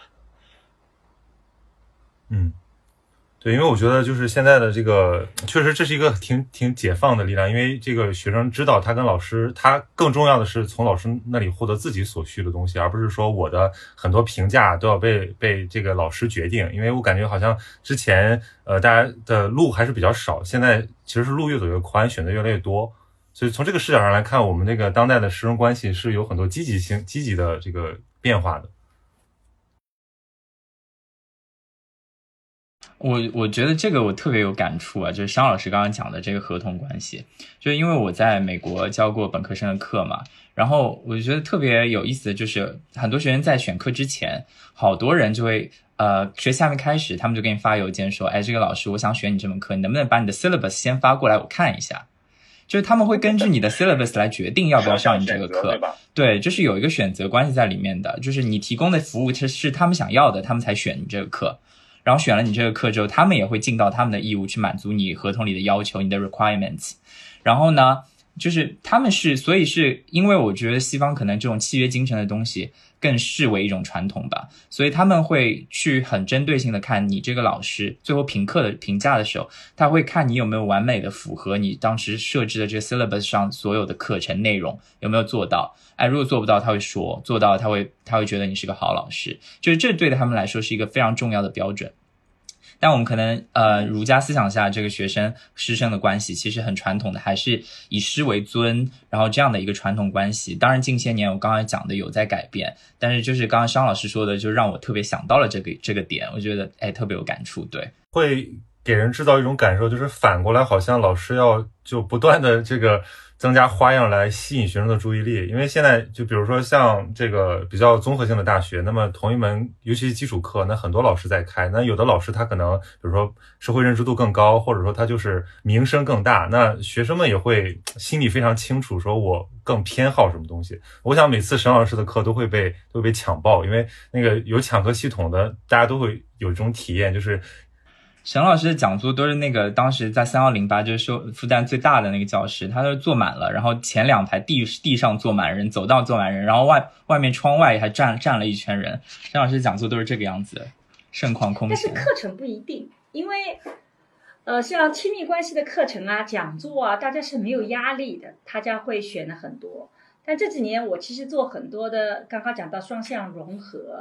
嗯，对，因为我觉得就是现在的这个确实这是一个挺挺解放的力量，因为这个学生知道他跟老师，他更重要的是从老师那里获得自己所需的东西，而不是说我的很多评价都要被被这个老师决定。因为我感觉好像之前呃大家的路还是比较少，现在其实是路越走越宽，选择越来越多，所以从这个视角上来看，我们这个当代的师生关系是有很多积极性积极的这个变化的。 我我觉得这个我特别有感触啊，就是商老师刚刚讲的这个合同关系，就因为我在美国教过本科生的课嘛，然后我觉得特别有意思的就是很多学生在选课之前，好多人就会呃学期还没开始，他们就给你发邮件说，哎，这个老师我想选你这门课，你能不能把你的 syllabus 先发过来我看一下。就是他们会根据你的 syllabus 来决定要不要上你这个课，对，就是有一个选择关系在里面的，就是你提供的服务是他们想要的，他们才选你这个课。然后选了你这个课之后，他们也会尽到他们的义务去满足你合同里的要求，你的 requirements。然后呢，就是他们是，所以是因为我觉得西方可能这种契约精神的东西更视为一种传统吧，所以他们会去很针对性的看你这个老师最后评课的评价的时候，他会看你有没有完美的符合你当时设置的这个 syllabus 上所有的课程内容有没有做到。哎，如果做不到他会说，做到他会他会觉得你是个好老师，就是这对他们来说是一个非常重要的标准。但我们可能呃儒家思想下这个学生师生的关系其实很传统的，还是以师为尊，然后这样的一个传统关系。当然近些年我刚才讲的有在改变，但是就是刚刚商老师说的就让我特别想到了这个这个点，我觉得哎特别有感触。对， 会给人制造一种感受，就是反过来好像老师要就不断的这个增加花样来吸引学生的注意力。因为现在就比如说像这个比较综合性的大学，那么同一门尤其是基础课，那很多老师在开，那有的老师他可能比如说社会认知度更高，或者说他就是名声更大，那学生们也会心里非常清楚说我更偏好什么东西。我想每次沈老师的课都会被都会被抢爆，因为那个有抢课系统的大家都会有这种体验，就是沈老师的讲座都是那个当时在三一零八就是说复旦最大的那个教室，他都坐满了，然后前两排地地上坐满人，走道坐满人，然后外外面窗外还站站了一圈人。沈老师讲座都是这个样子，盛况空前。 但是课程不一定，因为呃像亲密关系的课程啊讲座啊大家是没有压力的，大家会选的很多。但这几年我其实做很多的，刚刚讲到双向融合，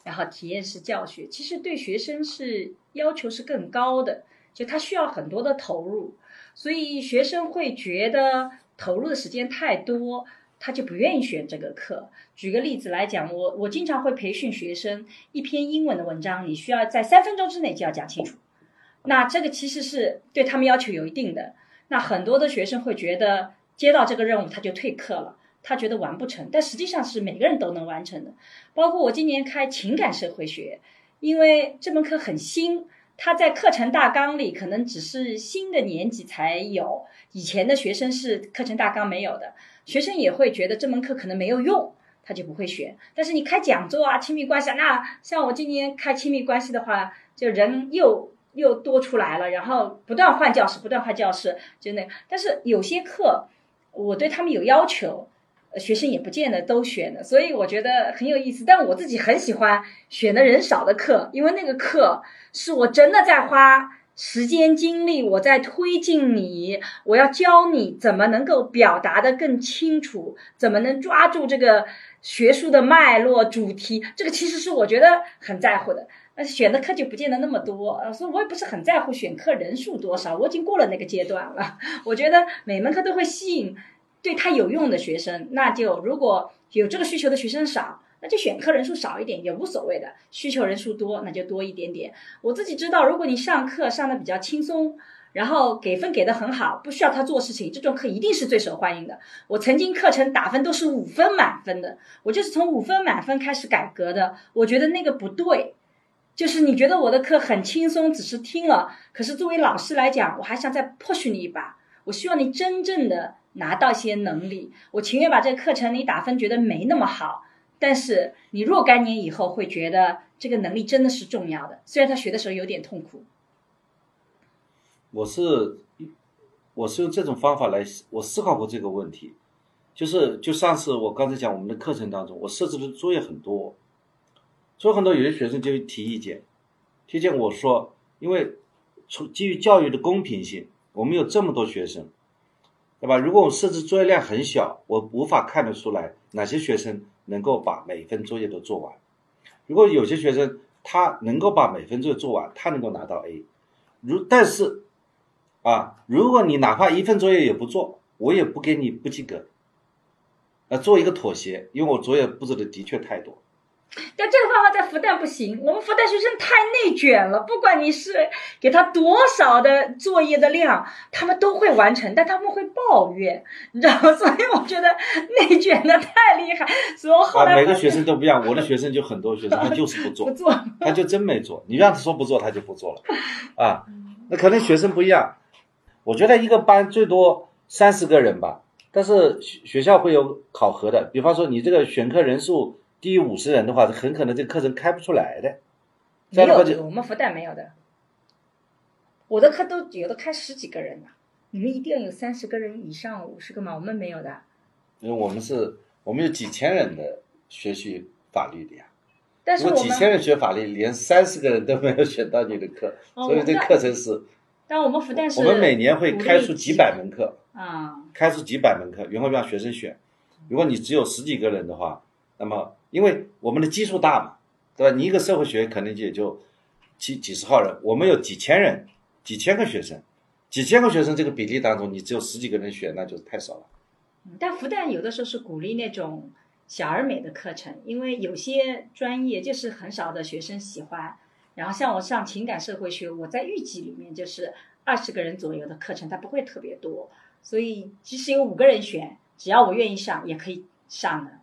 然后体验式教学，其实对学生是要求是更高的，就他需要很多的投入，所以学生会觉得投入的时间太多，他就不愿意选这个课。举个例子来讲，我我经常会培训学生，一篇英文的文章你需要在三分钟之内就要讲清楚，那这个其实是对他们要求有一定的。那很多的学生会觉得接到这个任务他就退课了，他觉得完不成，但实际上是每个人都能完成的。包括我今年开情感社会学，因为这门课很新，它在课程大纲里可能只是新的年级才有，以前的学生是课程大纲没有的，学生也会觉得这门课可能没有用，他就不会选。但是你开讲座啊，亲密关系啊，那像我今年开亲密关系的话，就人又又多出来了，然后不断换教室，不断换教室，就那。但是有些课我对他们有要求，学生也不见得都选的，所以我觉得很有意思。但我自己很喜欢选的人少的课，因为那个课是我真的在花时间精力，我在推进你，我要教你怎么能够表达得更清楚，怎么能抓住这个学术的脉络主题，这个其实是我觉得很在乎的。选的课就不见得那么多，所以我也不是很在乎选课人数多少，我已经过了那个阶段了。我觉得每门课都会吸引对他有用的学生，那就如果有这个需求的学生少，那就选课人数少一点也无所谓的，需求人数多那就多一点点。我自己知道，如果你上课上的比较轻松，然后给分给的很好，不需要他做事情，这种课一定是最受欢迎的。我曾经课程打分都是五分满分的，我就是从五分满分开始改革的，我觉得那个不对。就是你觉得我的课很轻松，只是听了，可是作为老师来讲，我还想再 push 你一把，我希望你真正的拿到一些能力。我情愿把这个课程你打分觉得没那么好，但是你若干年以后会觉得这个能力真的是重要的，虽然他学的时候有点痛苦。 我是我是用这种方法来，我思考过这个问题，就是就上次我刚才讲我们的课程当中，我设置的作业很多，所以很多有些学生就提意见，提意见我说，因为基于教育的公平性，我们有这么多学生，对吧？如果我设置作业量很小，我无法看得出来哪些学生能够把每份作业都做完。如果有些学生他能够把每份作业做完，他能够拿到 A。如但是啊，如果你哪怕一份作业也不做，我也不给你不及格，呃，做一个妥协，因为我作业布置的的确太多。 但这个方法在复旦不行，我们复旦学生太内卷了，不管你是给他多少的作业的量，他们都会完成，但他们会抱怨，你知道吗？所以我觉得内卷的太厉害，所以我后来、 啊、每个学生都不一样，我的学生就很多学生他就是不做， 不做， 他就真没做，你让他说不做他就不做了，啊，那可能学生不一样，我觉得一个班最多三十个人吧，但是学校会有考核的，比方说你这个选课人数低于五十人的话，很可能这个课程开不出来的。 没有的，我们复旦没有的。我的课都有的开十几个人呢，你们一定要有三十个人以上，五十个吗？我们没有的。 因为我们是，我们有几千人的学习法律的呀。 但是我们几千人学法律，连三十个人都没有选到你的课， 哦、 所以这个课程是。 但我们复旦是， 我们每年会开出几百门课啊， 开出几百门课，然后让学生选。如果你只有十几个人的话，那么因为我们的基数大嘛，对吧？你一个社会学可能也就几几十号人，我们有几千人，几千个学生，几千个学生这个比例当中，你只有十几个人选，那就太少了。 但复旦有的时候是鼓励那种小而美的课程，因为有些专业就是很少的学生喜欢。然后像我上情感社会学，我在预计里面就是二十个人左右的课程，它不会特别多，所以即使有五个人选，只要我愿意上，也可以上的。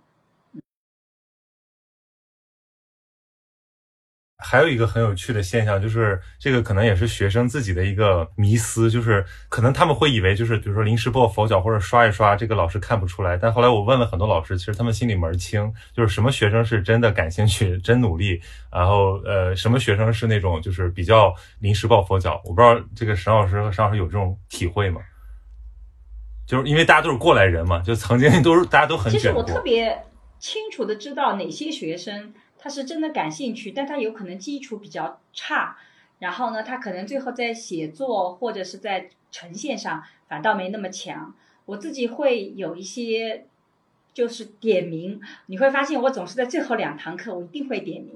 还有一个很有趣的现象，就是这个可能也是学生自己的一个迷思，就是可能他们会以为就是比如说临时抱佛脚或者刷一刷，这个老师看不出来。但后来我问了很多老师，其实他们心里门清，就是什么学生是真的感兴趣、真努力，然后呃什么学生是那种就是比较临时抱佛脚。我不知道这个沈老师和尚老师有这种体会吗？就是因为大家都是过来人嘛，就曾经都是大家都很卷过。 其实我特别清楚的知道哪些学生他是真的感兴趣，但他有可能基础比较差，然后呢他可能最后在写作或者是在呈现上反倒没那么强。我自己会有一些就是点名，你会发现我总是在最后两堂课我一定会点名，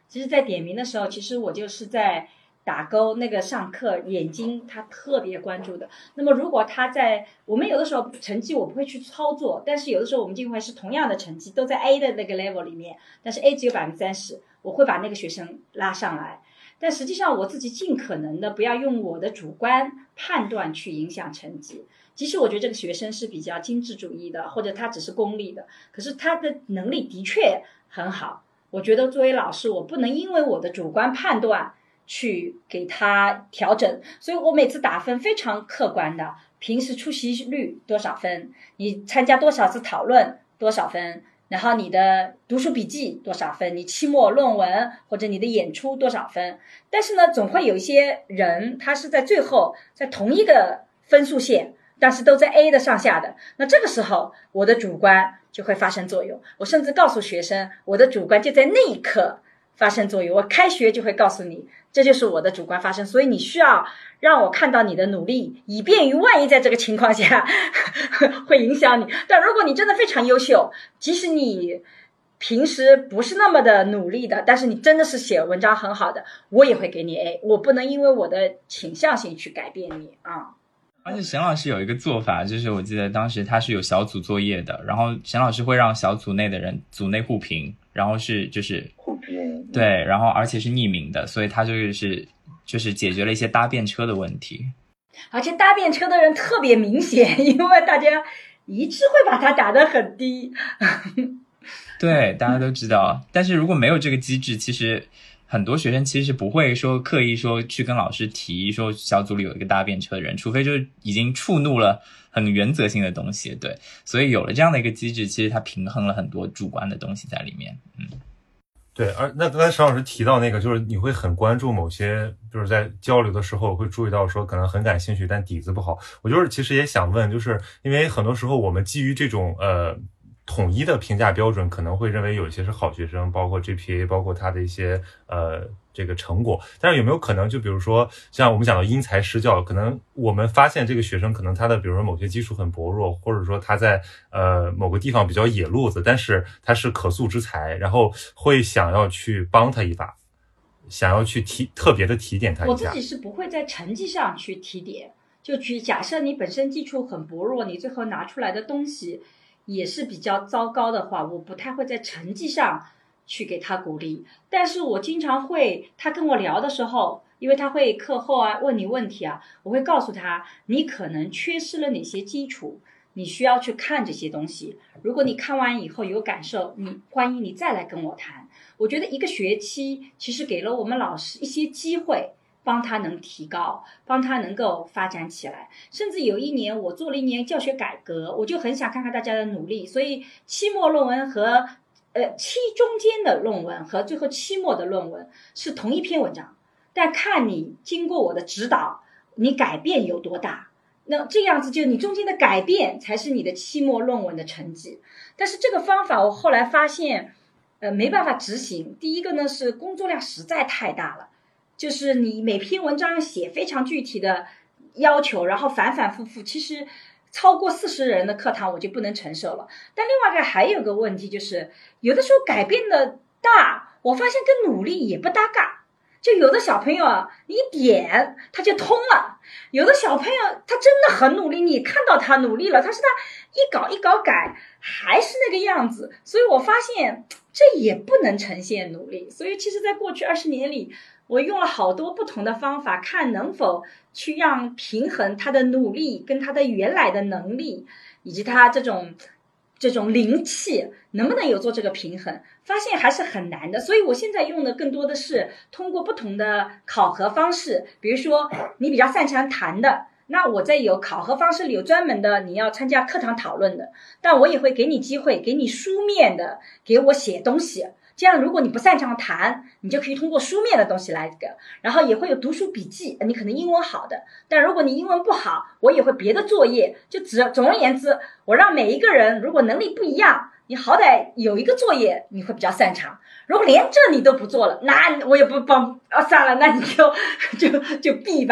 其实在点名的时候，其实我就是在打勾那个上课眼睛他特别关注的。那么如果他在我们有的时候成绩我不会去操作，但是有的时候我们就会是同样的成绩都在 A 的那个 level 里面，但是 A 只有百分之三十，我会把那个学生拉上来。但实际上我自己尽可能的不要用我的主观判断去影响成绩。即使我觉得这个学生是比较精致主义的，或者他只是功利的，可是他的能力的确很好。我觉得作为老师，我不能因为我的主观判断去给他调整，所以我每次打分非常客观的，平时出席率多少分，你参加多少次讨论多少分，然后你的读书笔记多少分，你期末论文或者你的演出多少分。但是呢，总会有一些人他是在最后在同一个分数线，但是都在 A 的上下的，那这个时候我的主观就会发生作用。我甚至告诉学生，我的主观就在那一刻发生作用，我开学就会告诉你，这就是我的主观发生，所以你需要让我看到你的努力，以便于万一在这个情况下会影响你。但如果你真的非常优秀，即使你平时不是那么的努力的，但是你真的是写文章很好的，我也会给你 A， 我不能因为我的倾向性去改变你啊。 而且沈老师有一个做法，就是我记得当时他是有小组作业的，然后沈老师会让小组内的人组内互评，然后是就是互评， 对，然后而且是匿名的，所以他就是就是解决了一些搭便车的问题。 而且搭便车的人特别明显，因为大家一致会把它打得很低。 对，大家都知道。但是如果没有这个机制，其实很多学生其实不会说刻意说去跟老师提说小组里有一个搭便车的人，除非就是已经触怒了很原则性的东西。对，所以有了这样的一个机制，其实它平衡了很多主观的东西在里面。嗯， 对。而那刚才沈老师提到那个，就是你会很关注某些，就是在交流的时候会注意到说可能很感兴趣但底子不好。我就是其实也想问，就是因为很多时候我们基于这种呃统一的评价标准，可能会认为有一些是好学生，包括 G P A， 包括他的一些呃这个成果。但是有没有可能，就比如说像我们讲到因材施教，可能我们发现这个学生可能他的比如说某些基础很薄弱，或者说他在呃某个地方比较野路子，但是他是可塑之才，然后会想要去帮他一把，想要去提特别的提点他一下。 我自己是不会在成绩上去提点，就去假设你本身基础很薄弱，你最后拿出来的东西也是比较糟糕的话，我不太会在成绩上去给他鼓励。但是我经常会，他跟我聊的时候，因为他会课后啊问你问题啊，我会告诉他你可能缺失了哪些基础，你需要去看这些东西。如果你看完以后有感受，你欢迎你再来跟我谈。我觉得一个学期其实给了我们老师一些机会，帮他能提高，帮他能够发展起来。甚至有一年我做了一年教学改革，我就很想看看大家的努力，所以期末论文和呃期中间的论文和最后期末的论文是同一篇文章，但看你经过我的指导，你改变有多大。那这样子就你中间的改变才是你的期末论文的成绩。但是这个方法我后来发现呃没办法执行。第一个呢是工作量实在太大了，就是你每篇文章写非常具体的要求，然后反反复复，其实超过四十人的课堂我就不能承受了。但另外一个还有个问题，就是有的时候改变的大，我发现跟努力也不搭嘎。就有的小朋友啊，你一点他就通了，有的小朋友他真的很努力，你看到他努力了，但是他一搞一搞改还是那个样子。所以我发现这也不能呈现努力。所以其实在过去二十年里，我用了好多不同的方法，看能否去让平衡他的努力跟他的原来的能力，以及他这种这种灵气能不能有做这个平衡，发现还是很难的。所以我现在用的更多的是通过不同的考核方式，比如说你比较擅长谈的，那我在有考核方式里有专门的你要参加课堂讨论的，但我也会给你机会，给你书面的给我写东西。这样如果你不擅长谈，你就可以通过书面的东西来这个，然后也会有读书笔记，你可能英文好的，但如果你英文不好，我也会别的作业。就只总而言之，我让每一个人如果能力不一样，你好歹有一个作业你会比较擅长。如果连这你都不做了，那我也不帮啊，算了，那你就就就闭吧。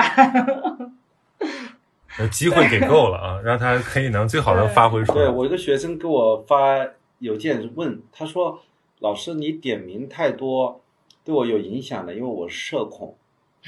机会给够了啊，让他可以能最好的发挥出来。 对，我一个学生给我发邮件问，他说老师你点名太多， 对我有影响的，因为我是社恐。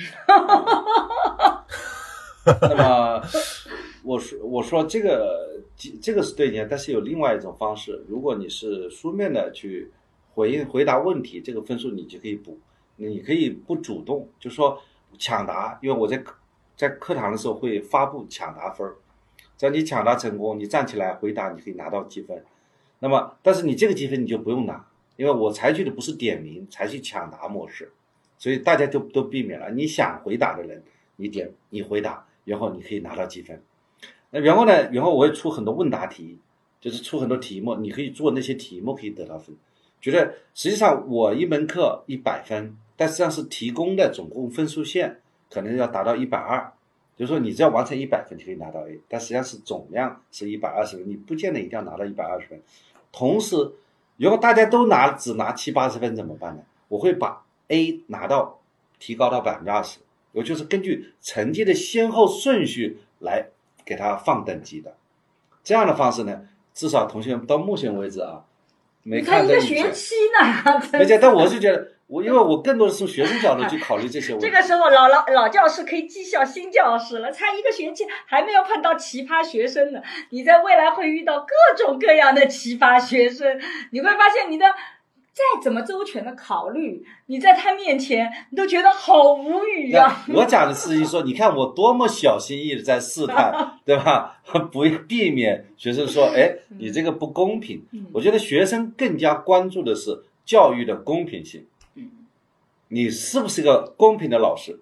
那么我说我说这个这个是对的，但是有另外一种方式，如果你是书面的去回应回答问题，这个分数你就可以补。你可以不主动，就说抢答，因为我在在课堂的时候会发布抢答分，只要你抢答成功，你站起来回答，你可以拿到积分。那么但是你这个积分你就不用拿，因为我采取的不是点名，采取抢答模式，所以大家都都避免了。你想回答的人，你点你回答，然后你可以拿到积分。那然后呢，然后我会出很多问答题，就是出很多题目，你可以做那些题目可以得到分。觉得实际上我一门课一百分，但实际上是提供的总共分数线可能要达到一百二，就是说你只要完成一百分就可以拿到 A， 但实际上是总量是一百二十分，你不见得一定要拿到一百二十分。同时如果大家都拿只拿七八十分怎么办呢？我会把 A 拿到提高到 百分之二十， 我就是根据成绩的先后顺序来给它放等级的。这样的方式呢，至少同学们到目前为止啊没看到一个学期呢， 而且但我是觉得我因为我更多的是从学生角度去考虑这些问题。 这个时候老老老教师可以绩效新教师了，才一个学期还没有碰到奇葩学生呢，你在未来会遇到各种各样的奇葩学生，你会发现你的再怎么周全的考虑，你在他面前你都觉得好无语啊。 我讲的是说你看我多么小心翼翼的在试探对吧，不避免学生说哎你这个不公平。我觉得学生更加关注的是教育的公平性，你是不是个公平的老师。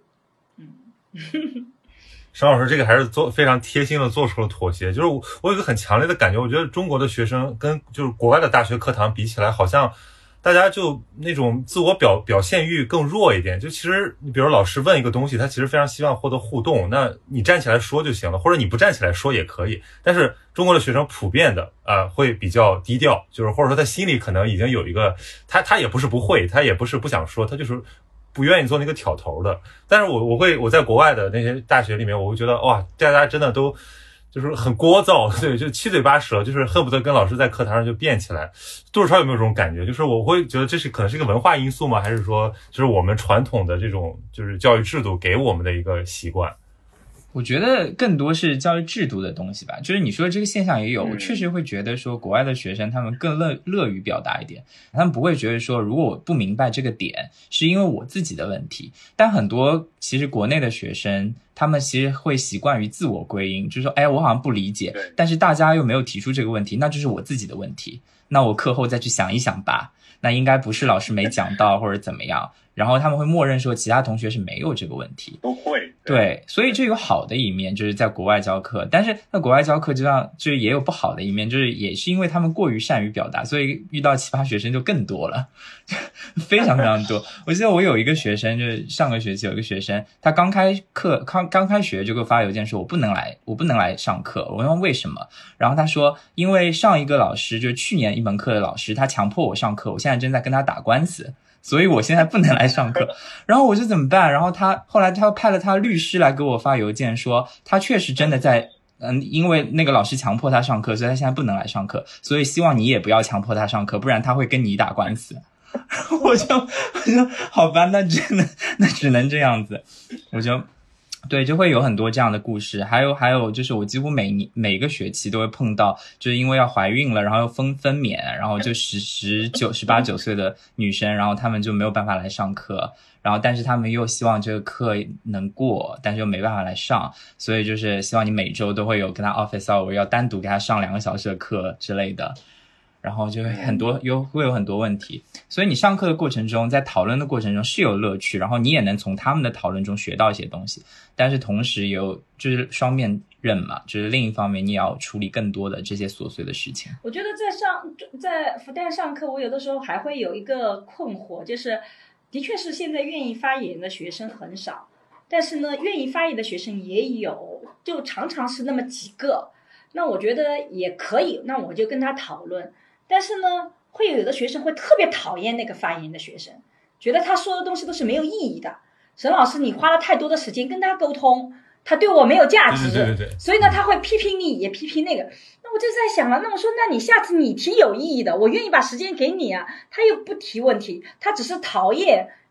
沈老师这个还是做非常贴心的做出了妥协，就是我我有一个很强烈的感觉，我觉得中国的学生跟就是国外的大学课堂比起来，好像大家就那种自我表表现欲更弱一点。就其实你比如老师问一个东西，他其实非常希望获得互动，那你站起来说就行了，或者你不站起来说也可以。但是中国的学生普遍的呃会比较低调，就是或者说他心里可能已经有一个他他也不是不会，他也不是不想说，他就是不愿意做那个挑头的。但是我我会我在国外的那些大学里面，我会觉得哇，大家真的都就是很聒噪，对，就七嘴八舌，就是恨不得跟老师在课堂上就辩起来。杜世超有没有这种感觉？就是我会觉得这是可能是一个文化因素吗？还是说就是我们传统的这种就是教育制度给我们的一个习惯？ 我觉得更多是教育制度的东西吧，就是你说的这个现象也有，我确实会觉得说国外的学生他们更乐乐于表达一点，他们不会觉得说如果我不明白这个点是因为我自己的问题。但很多其实国内的学生他们其实会习惯于自我归因，就是说哎我好像不理解，但是大家又没有提出这个问题，那就是我自己的问题，那我课后再去想一想吧，那应该不是老师没讲到或者怎么样，然后他们会默认说其他同学是没有这个问题， 都会。 对，所以这有好的一面，就是在国外教课，但是在国外教课就像就是也有不好的一面，就是也是因为他们过于善于表达，所以遇到奇葩学生就更多了，非常非常多。我记得我有一个学生，就是上个学期有一个学生，他刚开课刚刚开学就给我发邮件说我不能来我不能来上课，我问为什么，然后他说因为上一个老师就是去年一门课的老师，他强迫我上课，我现在正在跟他打官司，所以我现在不能来上课。然后我就怎么办？然后他后来他派了他律师来给我发邮件说他确实真的在嗯，因为那个老师强迫他上课，所以他现在不能来上课，所以希望你也不要强迫他上课，不然他会跟你打官司。我就我就好吧，那真的那只能这样子。我就对，就会有很多这样的故事。还有还有就是我几乎每年每个学期都会碰到，就是因为要怀孕了，然后又分分娩，然后就十十九十八九岁的女生，然后她们就没有办法来上课，然后但是她们又希望这个课能过，但是又没办法来上，所以就是希望你每周都会有跟她 office hour 要单独给她上两个小时的课之类的。然后就会很多有会有很多问题，所以你上课的过程中，在讨论的过程中是有乐趣，然后你也能从他们的讨论中学到一些东西，但是同时有就是双面刃嘛，就是另一方面你也要处理更多的这些琐碎的事情。 我觉得在上在复旦上课，我有的时候还会有一个困惑，就是的确是现在愿意发言的学生很少，但是呢愿意发言的学生也有，就常常是那么几个，那我觉得也可以，那我就跟他讨论。但是呢会有的学生会特别讨厌那个发言的学生，觉得他说的东西都是没有意义的，沈老师你花了太多的时间跟他沟通，他对我没有价值， 对对对对， 所以呢他会批评你也批评那个。那我就在想了，那我说那你下次你提有意义的，我愿意把时间给你啊。他又不提问题，他只是讨厌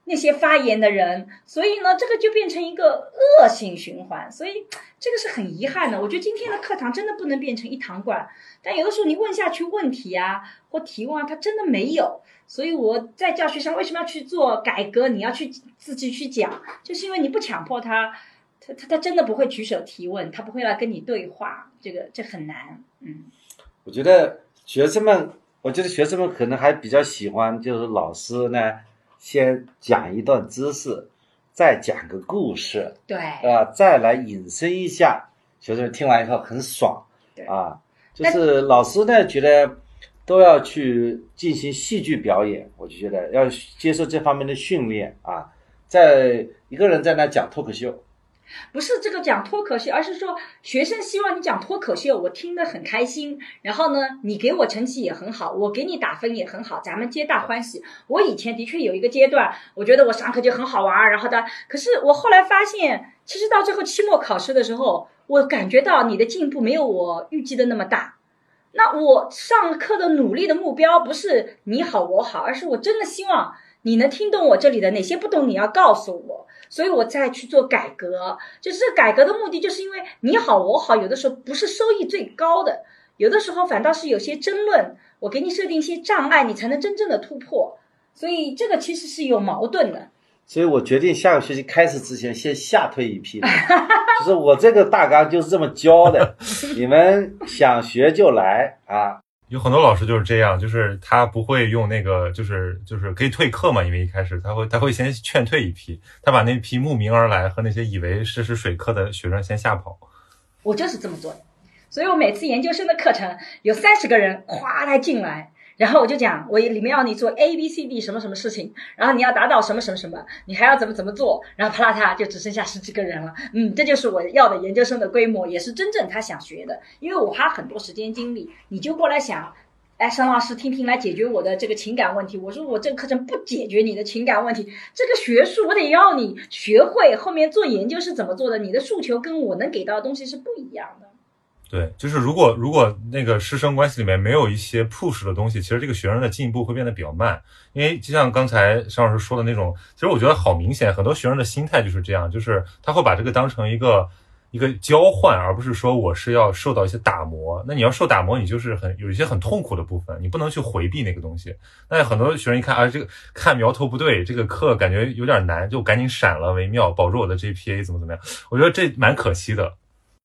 那些发言的人，所以呢，这个就变成一个恶性循环，所以这个是很遗憾的。我觉得今天的课堂真的不能变成一堂馆，但有的时候你问下去问题啊或提问啊，它真的没有。所以我在教学上为什么要去做改革？你要去自己去讲，就是因为你不强迫他，他他他真的不会举手提问，他不会来跟你对话，这个这很难。嗯， 我觉得学生们，我觉得学生们可能还比较喜欢，就是老师呢先讲一段知识，再讲个故事， 对， 啊、呃，再来引申一下，学生听完以后很爽， 对啊，就是老师呢觉得都要去进行戏剧表演，我就觉得要接受这方面的训练啊，在一个人在那讲脱口秀。 不是这个讲脱口秀，而是说学生希望你讲脱口秀，我听得很开心，然后呢你给我成绩也很好，我给你打分也很好，咱们皆大欢喜。我以前的确有一个阶段，我觉得我上课就很好玩，然后的，可是我后来发现，其实到最后期末考试的时候，我感觉到你的进步没有我预计的那么大。那我上课的努力的目标不是你好我好，而是我真的希望你能听懂我这里的哪些不懂，你要告诉我，所以我再去做改革。就是这改革的目的，就是因为你好我好，有的时候不是收益最高的，有的时候反倒是有些争论，我给你设定一些障碍，你才能真正的突破。所以这个其实是有矛盾的。 所以我决定下个学期开始之前先吓退一批人，就是我这个大纲就是这么教的，你们想学就来啊。 有很多老师就是这样，就是他不会用那个，就是就是可以退课嘛，因为一开始他会他会先劝退一批，他把那批慕名而来和那些以为试试水课的学生先吓跑。 我就是这么做的，所以我每次研究生的课程有三十个人哗来进来，然后我就讲，我里面要你做 A B C D 什么什么事情，然后你要达到什么什么什么，你还要怎么怎么做，然后啪啦嚓就只剩下十几个人了。嗯，这就是我要的研究生的规模，也是真正他想学的。因为我花很多时间精力，你就过来想，哎，沈老师听听来解决我的这个情感问题。我说我这个课程不解决你的情感问题，这个学术我得要你学会后面做研究是怎么做的，你的诉求跟我能给到的东西是不一样的。 对，就是如果如果那个师生关系里面没有一些 push 的东西，其实这个学生的进步会变得比较慢。因为就像刚才尚老师说的那种，其实我觉得好明显，很多学生的心态就是这样，就是他会把这个当成一个一个交换，而不是说我是要受到一些打磨。那你要受打磨，你就是很有一些很痛苦的部分，你不能去回避那个东西。那很多学生一看啊，这个看苗头不对，这个课感觉有点难，就赶紧闪了为妙，保住我的 G P A 怎么怎么样。我觉得这蛮可惜的。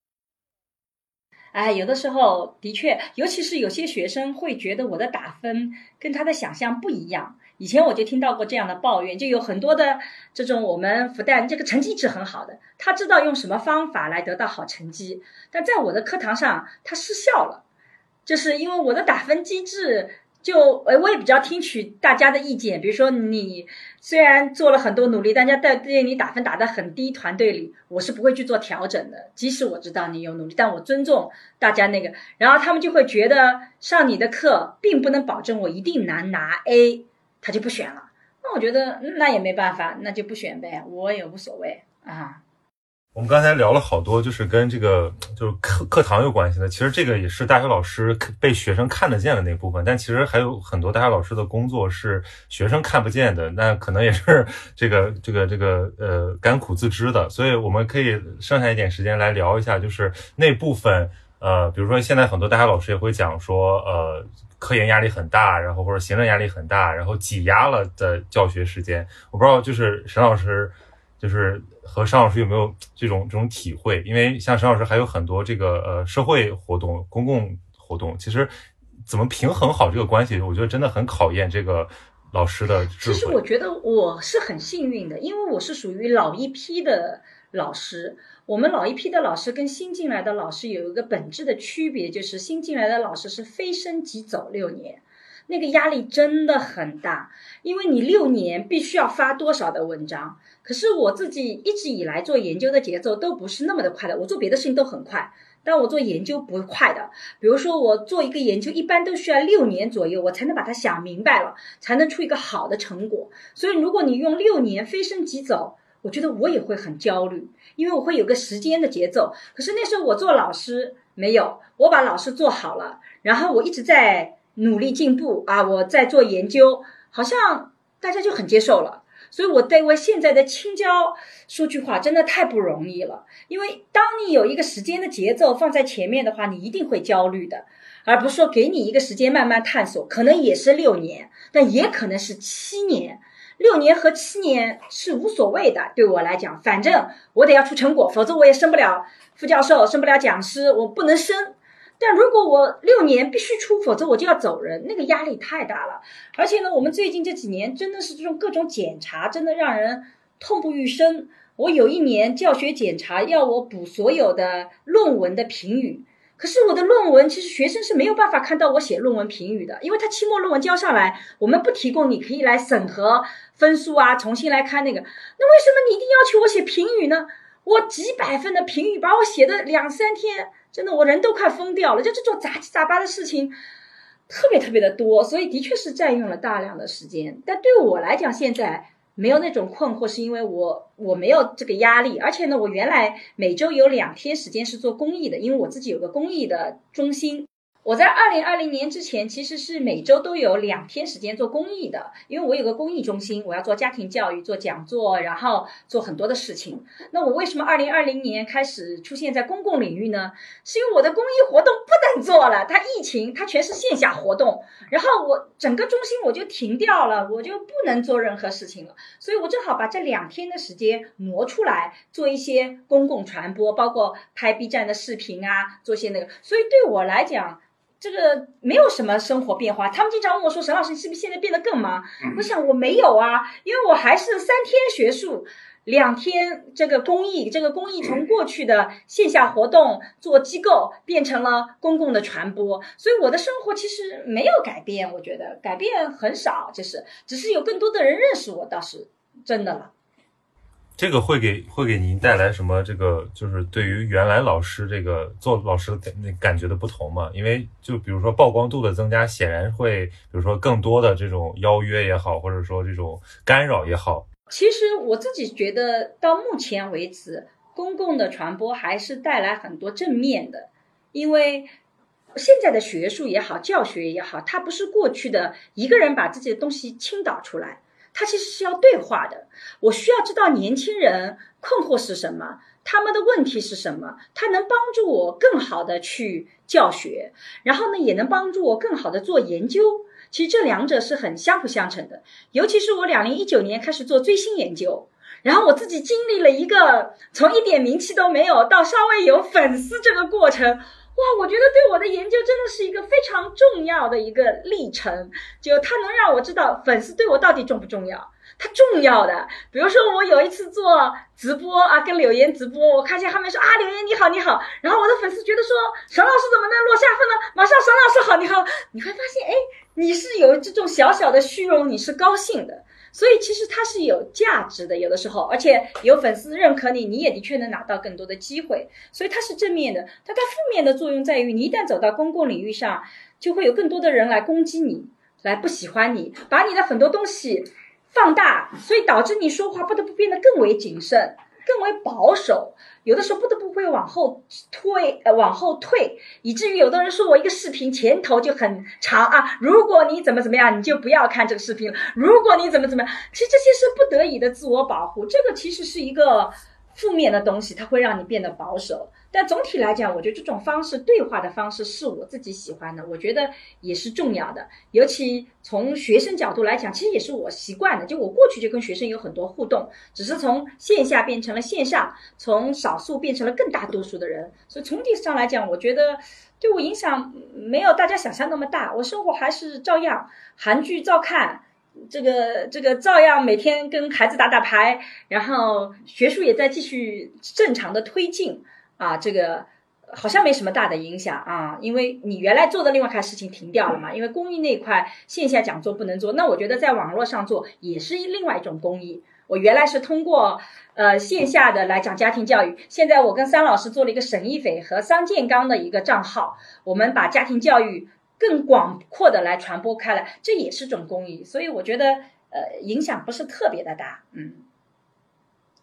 哎，有的时候的确，尤其是有些学生会觉得我的打分跟他的想象不一样。以前我就听到过这样的抱怨，就有很多的这种我们复旦这个成绩是很好的，他知道用什么方法来得到好成绩，但在我的课堂上他失效了，就是因为我的打分机制就呃，我也比较听取大家的意见，比如说你虽然做了很多努力，大家在对你打分打得很低，团队里我是不会去做调整的，即使我知道你有努力，但我尊重大家那个，然后他们就会觉得上你的课并不能保证我一定能拿 A， 他就不选了。那我觉得那也没办法，那就不选呗，我也无所谓啊。 我们刚才聊了好多，就是跟这个就是课课堂有关系的。其实这个也是大学老师被学生看得见的那部分，但其实还有很多大学老师的工作是学生看不见的，那可能也是这个这个这个呃甘苦自知的。所以我们可以剩下一点时间来聊一下，就是那部分呃，比如说现在很多大学老师也会讲说，呃，科研压力很大，然后或者行政压力很大，然后挤压了的教学时间。我不知道就是沈老师。就是和尚老师有没有这种这种体会？因为像沈老师还有很多这个呃社会活动、公共活动，其实怎么平衡好这个关系，我觉得真的很考验这个老师的智慧。 其实我觉得我是很幸运的，因为我是属于老一批的老师。我们老一批的老师跟新进来的老师有一个本质的区别，就是新进来的老师是非升即走六年。那个压力真的很大，因为你六年必须要发多少的文章。可是我自己一直以来做研究的节奏都不是那么的快的，我做别的事情都很快，但我做研究不快的。比如说我做一个研究一般都需要六年左右，我才能把它想明白了，才能出一个好的成果。所以如果你用六年飞升即走，我觉得我也会很焦虑，因为我会有个时间的节奏。可是那时候我做老师没有，我把老师做好了，然后我一直在努力进步啊，我在做研究，好像大家就很接受了。 所以我对我现在的青椒说句话真的太不容易了，因为当你有一个时间的节奏放在前面的话，你一定会焦虑的，而不是说给你一个时间慢慢探索，可能也是六年，但也可能是七年。六年和七年是无所谓的，对我来讲，反正我得要出成果，否则我也升不了副教授，升不了讲师，我不能升。但如果我六年必须出，否则我就要走人，那个压力太大了。而且呢，我们最近这几年真的是这种各种检查，真的让人痛不欲生。我有一年教学检查要我补所有的论文的评语，可是我的论文其实学生是没有办法看到我写论文评语的，因为他期末论文交上来，我们不提供你可以来审核分数啊，重新来看那个。那为什么你一定要求我写评语呢？我几百分的评语把我写的两三天，真的我人都快疯掉了。就这种杂七杂八的事情特别特别的多，所以的确是占用了大量的时间。但对我来讲，现在没有那种困惑，是因为我我没有这个压力，而且呢，我原来每周有两天时间是做公益的，因为我自己有个公益的中心。我在二零二零年之前其实是每周都有两天时间做公益的，因为我有个公益中心，我要做家庭教育，做讲座，然后做很多的事情。那我为什么二零二零年开始出现在公共领域呢？是因为我的公益活动不能做了，它疫情，它全是线下活动，然后我整个中心我就停掉了，我就不能做任何事情了，所以我正好把这两天的时间挪出来做一些公共传播，包括拍 B 站的视频啊，做些那个。所以对我来讲这个没有什么生活变化。他们经常问我说，沈老师你是不是现在变得更忙？我想我没有啊，因为我还是三天学术，两天这个公益，这个公益从过去的线下活动做机构变成了公共的传播，所以我的生活其实没有改变，我觉得改变很少，就是只是有更多的人认识我，倒是真的了。 这个会给会给您带来什么？这个就是对于原来老师这个做老师的那感觉的不同嘛？因为就比如说曝光度的增加，显然会比如说更多的这种邀约也好，或者说这种干扰也好。 其实我自己觉得到目前为止，公共的传播还是带来很多正面的，因为现在的学术也好，教学也好，它不是过去的一个人把自己的东西倾倒出来，它其实是要对话的。我需要知道年轻人困惑是什么，他们的问题是什么，它能帮助我更好的去教学，然后呢，也能帮助我更好的做研究。其实这两者是很相辅相成的。尤其是我二零一九年开始做追星研究，然后我自己经历了一个从一点名气都没有到稍微有粉丝这个过程，哇，我觉得对我的研究真的是一个非常重要的一个历程，就它能让我知道粉丝对我到底重不重要。它重要的，比如说我有一次做直播啊，跟柳岩直播，我看见他们说啊，柳岩你好你好，然后我的粉丝觉得说沈老师怎么能落下风呢？马上沈老师好你好，你会发现哎，你是有这种小小的虚荣，你是高兴的，所以其实它是有价值的，有的时候，而且有粉丝认可你，你也的确能拿到更多的机会，所以它是正面的。但它负面的作用在于，你一旦走到公共领域上，就会有更多的人来攻击你，来不喜欢你，把你的很多东西放大，所以导致你说话不得不变得更为谨慎，更为保守，有的时候不得不会往后推，呃，往后退，以至于有的人说我一个视频前头就很长啊，如果你怎么怎么样，你就不要看这个视频了，如果你怎么怎么样，其实这些是不得已的自我保护，这个其实是一个负面的东西，它会让你变得保守。但总体来讲，我觉得这种方式，对话的方式是我自己喜欢的，我觉得也是重要的。尤其从学生角度来讲，其实也是我习惯的，就我过去就跟学生有很多互动，只是从线下变成了线上，从少数变成了更大多数的人，所以从这上来讲，我觉得对我影响没有大家想象那么大，我生活还是照样，韩剧照看，这个这个照样每天跟孩子打打牌，然后学术也在继续正常的推进啊，这个好像没什么大的影响啊，因为你原来做的另外一块事情停掉了嘛，因为公益那一块线下讲座不能做，那我觉得在网络上做也是另外一种公益。我原来是通过呃线下的来讲家庭教育，现在我跟桑老师做了一个沈一斐和桑建刚的一个账号，我们把家庭教育更广阔的来传播开来，这也是种公益，所以我觉得呃影响不是特别的大。嗯，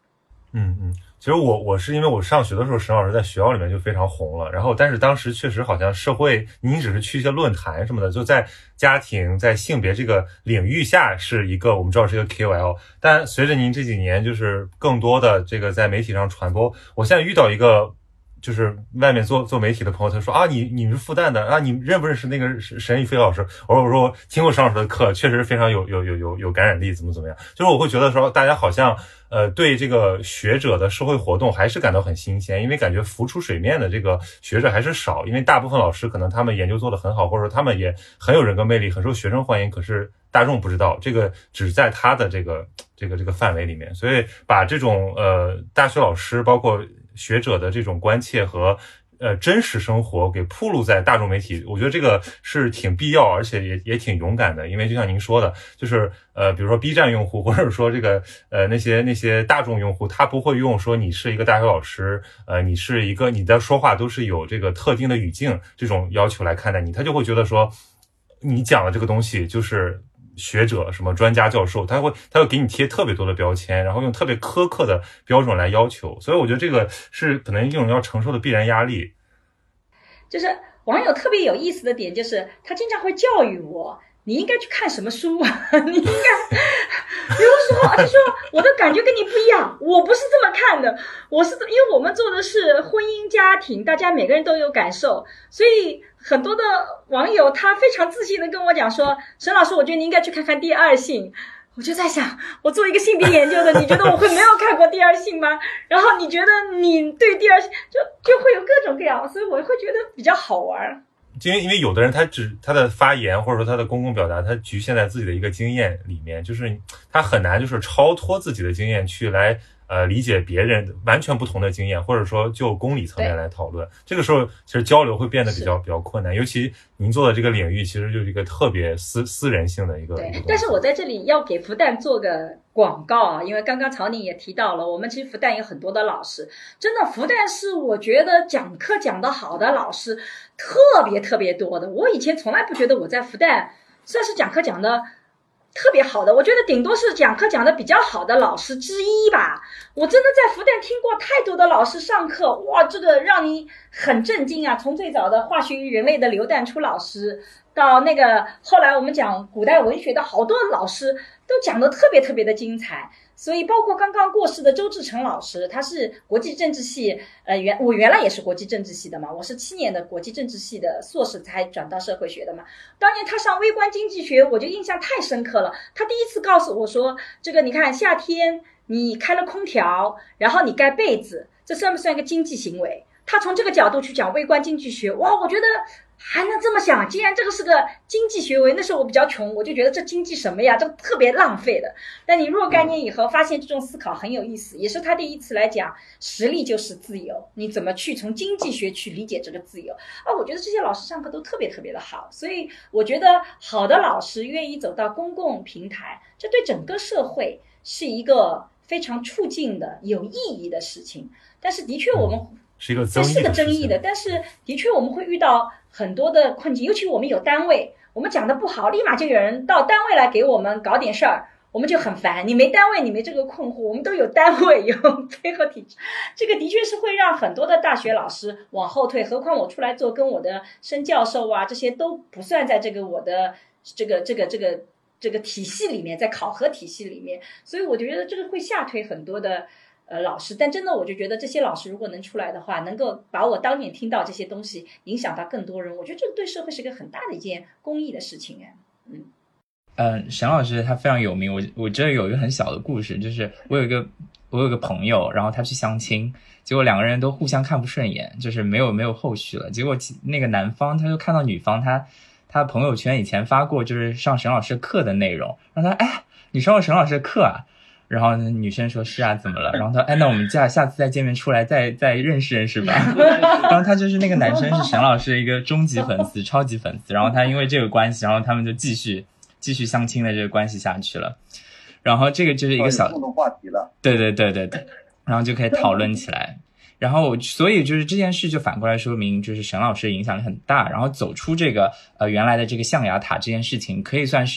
嗯嗯，其实我我是因为我上学的时候，沈老师在学校里面就非常红了，然后但是当时确实好像社会，您只是去一些论坛什么的，就在家庭在性别这个领域下是一个我们知道是一个 K O L， 但随着您这几年就是更多的这个在媒体上传播，我现在遇到一个。就是外面做做媒体的朋友，他说啊，你你是复旦的啊，你认不认识那个沈一飞老师？我说我说我听过沈老师的课，确实非常有有有有有感染力，怎么怎么样？就是我会觉得说，大家好像呃对这个学者的社会活动还是感到很新鲜，因为感觉浮出水面的这个学者还是少，因为大部分老师可能他们研究做得很好，或者说他们也很有人格魅力，很受学生欢迎，可是大众不知道，这个只在他的这个这个这个范围里面，所以把这种呃大学老师包括学者的这种关切和呃真实生活给铺露在大众媒体，我觉得这个是挺必要，而且也也挺勇敢的。因为就像您说的，就是呃比如说 B 站用户，或者说这个呃那些那些大众用户，他不会用说你是一个大学老师，呃你是一个你的说话都是有这个特定的语境这种要求来看待你，他就会觉得说你讲的这个东西就是学者什么专家教授，他会他会给你贴特别多的标签，然后用特别苛刻的标准来要求，所以我觉得这个是可能一种要承受的必然压力。 就是网友特别有意思的点，就是他经常会教育我，你应该去看什么书，你应该，有的时候他说我的感觉跟你不一样，我不是这么看的，我是因为我们做的是婚姻家庭，大家每个人都有感受，所以很多的网友他非常自信的跟我讲说，沈老师，我觉得你应该去看看第二性。我就在想，我做一个性别研究的，你觉得我会没有看过第二性吗？然后你觉得你对第二性就就会有各种各样，所以我会觉得比较好玩。 因为因为有的人他只他的发言或者说他的公共表达，他局限在自己的一个经验里面，就是他很难就是超脱自己的经验去来呃理解别人完全不同的经验，或者说就公理层面来讨论。这个时候其实交流会变得比较比较困难，尤其您做的这个领域其实就是一个特别私私人性的一个。 对，但是我在这里要给复旦做个广告啊，因为刚刚曹宁也提到了，我们其实复旦有很多的老师，真的复旦是我觉得讲课讲得好的老师特别特别多的。我以前从来不觉得我在复旦算是讲课讲的特别好的，我觉得顶多是讲课讲的比较好的老师之一吧。我真的在复旦听过太多的老师上课，哇，这个让你很震惊啊！从最早的化学与人类的刘淡初老师，到那个后来我们讲古代文学的好多老师都讲得特别特别的精彩。所以包括刚刚过世的周志成老师，他是国际政治系，呃，原我原来也是国际政治系的嘛，我是七年的国际政治系的硕士才转到社会学的嘛。当年他上微观经济学，我就印象太深刻了。他第一次告诉我说，这个你看夏天你开了空调，然后你盖被子，这算不算一个经济行为？他从这个角度去讲微观经济学，哇，我觉得还能这么想，既然这个是个经济学位，那时候我比较穷，我就觉得这经济什么呀，这特别浪费的。但你若干年以后发现这种思考很有意思，也是他第一次来讲实力就是自由，你怎么去从经济学去理解这个自由啊？我觉得这些老师上课都特别特别的好，所以我觉得好的老师愿意走到公共平台，这对整个社会是一个非常促进的有意义的事情。但是的确我们、嗯是一个争议的， 这是个争议的，但是的确我们会遇到很多的困境，尤其我们有单位，我们讲的不好，立马就有人到单位来给我们搞点事儿，我们就很烦。你没单位，你没这个困惑，我们都有单位，有配合体制，这个的确是会让很多的大学老师往后退。何况我出来做，跟我的申教授啊，这些都不算在这个我的这个这个这个这个体系里面，在考核体系里面，所以我觉得这个会下推很多的。呃，老师，但真的我就觉得这些老师如果能出来的话，能够把我当年听到这些东西影响到更多人，我觉得这个对社会是个很大的一件公益的事情哎。嗯， 嗯，沈老师他非常有名，我我这有一个很小的故事，就是我有一个我有一个朋友，然后他去相亲，结果两个人都互相看不顺眼，就是没有没有后续了。结果那个男方他就看到女方他他朋友圈以前发过就是上沈老师课的内容，让他哎你上过沈老师的课啊？然后女生说是啊，怎么了？然后他哎，那我们下下次再见面出来再再认识认识吧。然后他就是那个男生是沈老师的一个终极粉丝，超级粉丝。然后他因为这个关系，然后他们就继续继续相亲的这个关系下去了。然后这个就是一个小共同话题了， 对对对对对，然后就可以讨论起来。然后所以就是这件事就反过来说明，就是沈老师的影响力很大。然后走出这个呃原来的这个象牙塔这件事情，可以算是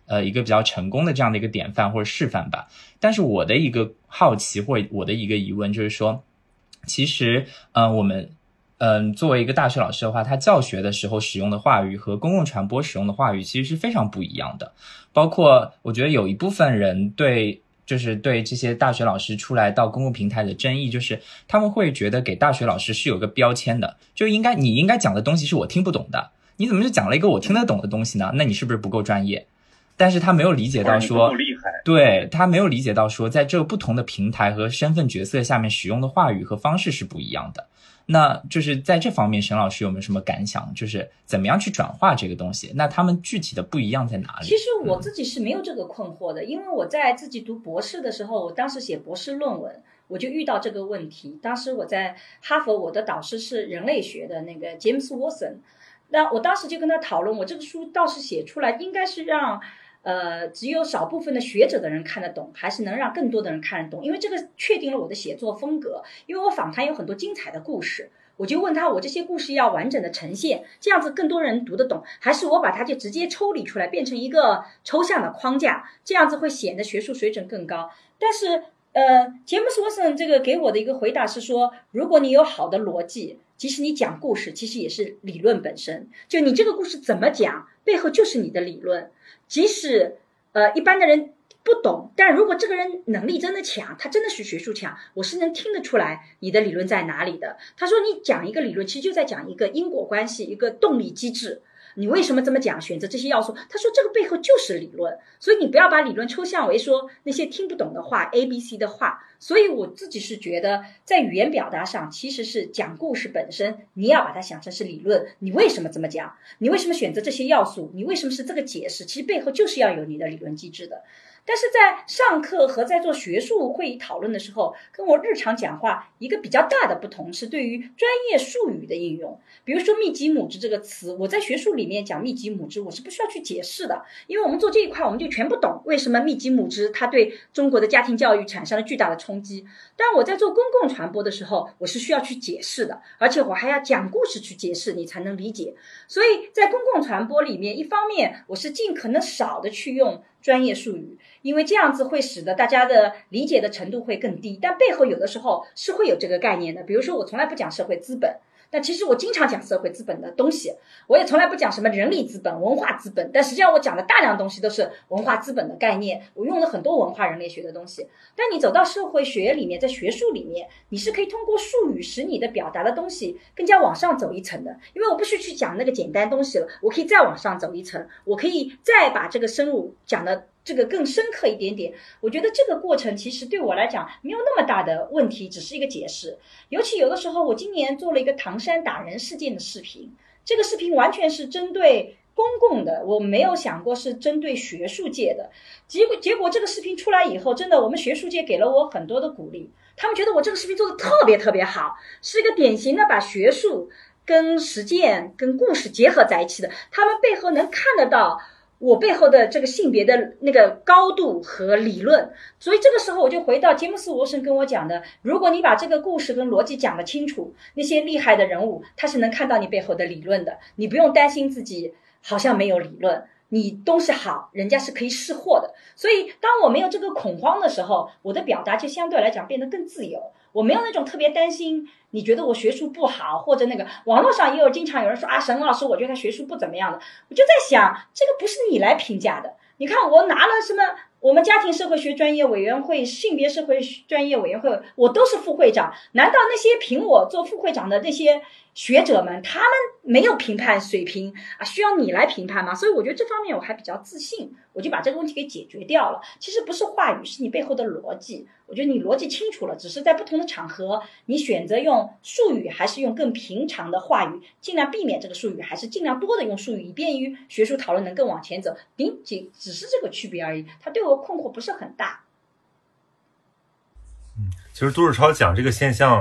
呃一个比较成功的这样的一个典范或者示范吧。但是我的一个好奇或者我的一个疑问就是说，其实呃我们嗯，作为一个大学老师的话，他教学的时候使用的话语和公共传播使用的话语其实是非常不一样的。包括我觉得有一部分人对就是对这些大学老师出来到公共平台的争议，就是他们会觉得给大学老师是有个标签的，就应该你应该讲的东西是我听不懂的，你怎么就讲了一个我听得懂的东西呢？那你是不是不够专业？但是他没有理解到说，对，他没有理解到说，在这个不同的平台和身份角色下面使用的话语和方式是不一样的。那就是在这方面沈老师有没有什么感想，就是怎么样去转化这个东西，那他们具体的不一样在哪里？ 其实我自己是没有这个困惑的、嗯、因为我在自己读博士的时候，我当时写博士论文我就遇到这个问题。当时我在哈佛，我的导师是人类学的那个 James Watson， 那我当时就跟他讨论，我这个书倒是写出来应该是让呃，只有少部分的学者的人看得懂，还是能让更多的人看得懂，因为这个确定了我的写作风格。因为我访谈有很多精彩的故事，我就问他，我这些故事要完整的呈现，这样子更多人读得懂，还是我把它就直接抽离出来变成一个抽象的框架，这样子会显得学术水准更高。但是呃，杰姆斯沃森这个给我的一个回答是说，如果你有好的逻辑，即使你讲故事其实也是理论本身，就你这个故事怎么讲背后就是你的理论。即使呃一般的人不懂，但如果这个人能力真的强，他真的是学术强，我是能听得出来你的理论在哪里的。他说你讲一个理论其实就在讲一个因果关系，一个动力机制，你为什么这么讲，选择这些要素，他说这个背后就是理论。所以你不要把理论抽象为说那些听不懂的话 A B C 的话。所以我自己是觉得在语言表达上其实是讲故事本身，你要把它想成是理论，你为什么这么讲，你为什么选择这些要素，你为什么是这个解释，其实背后就是要有你的理论机制的。但是在上课和在做学术会议讨论的时候，跟我日常讲话一个比较大的不同是对于专业术语的应用。比如说密集母质这个词，我在学术里面讲密集母质我是不需要去解释的，因为我们做这一块我们就全不懂为什么密集母质它对中国的家庭教育产生了巨大的冲击。但我在做公共传播的时候我是需要去解释的，而且我还要讲故事去解释你才能理解。所以在公共传播里面，一方面我是尽可能少的去用专业术语，因为这样子会使得大家的理解的程度会更低，但背后有的时候是会有这个概念的。比如说我从来不讲社会资本，但其实我经常讲社会资本的东西，我也从来不讲什么人力资本、文化资本，但实际上我讲的大量东西都是文化资本的概念，我用了很多文化人类学的东西。但你走到社会学里面，在学术里面，你是可以通过术语使你的表达的东西更加往上走一层的，因为我不是去讲那个简单东西了，我可以再往上走一层，我可以再把这个深入讲的这个更深刻一点点。我觉得这个过程其实对我来讲没有那么大的问题，只是一个解释。尤其有的时候我今年做了一个唐山打人事件的视频，这个视频完全是针对公共的，我没有想过是针对学术界的。结果结果这个视频出来以后，真的我们学术界给了我很多的鼓励，他们觉得我这个视频做的特别特别好，是一个典型的把学术跟实践跟故事结合在一起的，他们背后能看得到我背后的这个性别的那个高度和理论。所以这个时候我就回到杰姆斯沃森跟我讲的，如果你把这个故事跟逻辑讲得清楚，那些厉害的人物他是能看到你背后的理论的，你不用担心自己好像没有理论，你东西好人家是可以识货的。所以当我没有这个恐慌的时候，我的表达就相对来讲变得更自由，我没有那种特别担心你觉得我学术不好，或者那个网络上也有经常有人说啊，沈老师我觉得他学术不怎么样的，我就在想这个不是你来评价的。你看我拿了什么我们家庭社会学专业委员会、性别社会专业委员会，我都是副会长，难道那些评我做副会长的那些学者们他们没有评判水平啊？需要你来评判吗？所以我觉得这方面我还比较自信，我就把这个问题给解决掉了。其实不是话语，是你背后的逻辑，我觉得你逻辑清楚了，只是在不同的场合你选择用术语还是用更平常的话语，尽量避免这个术语，还是尽量多的用术语，以便于学术讨论能更往前走，仅仅只是这个区别而已，它对我困惑不是很大。 嗯，其实杜日超讲这个现象，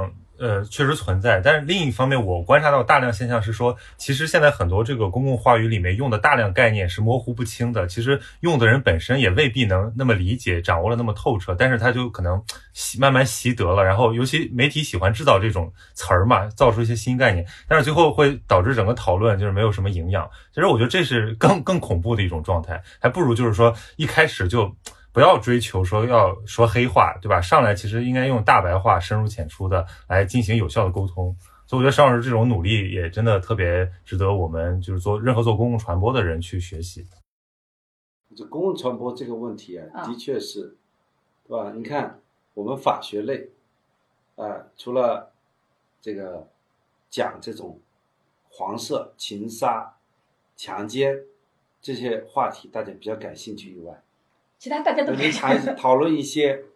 呃确实存在，但是另一方面，我观察到大量现象是说，其实现在很多这个公共话语里面用的大量概念是模糊不清的，其实用的人本身也未必能那么理解，掌握了那么透彻，但是他就可能习慢慢习得了，然后尤其媒体喜欢制造这种词儿嘛，造出一些新概念，但是最后会导致整个讨论就是没有什么营养。其实我觉得这是更更恐怖的一种状态，还不如就是说一开始就不要追求说要说黑话，对吧？上来其实应该用大白话深入浅出的来进行有效的沟通。所以我觉得邵老师这种努力也真的特别值得我们就是做任何做公共传播的人去学习。 这公共传播这个问题啊，的确是，对吧？你看我们法学类，啊、呃，除了这个讲这种黄色、情杀、强奸这些话题，大家比较感兴趣以外， 其他大家都我们还讨论一些，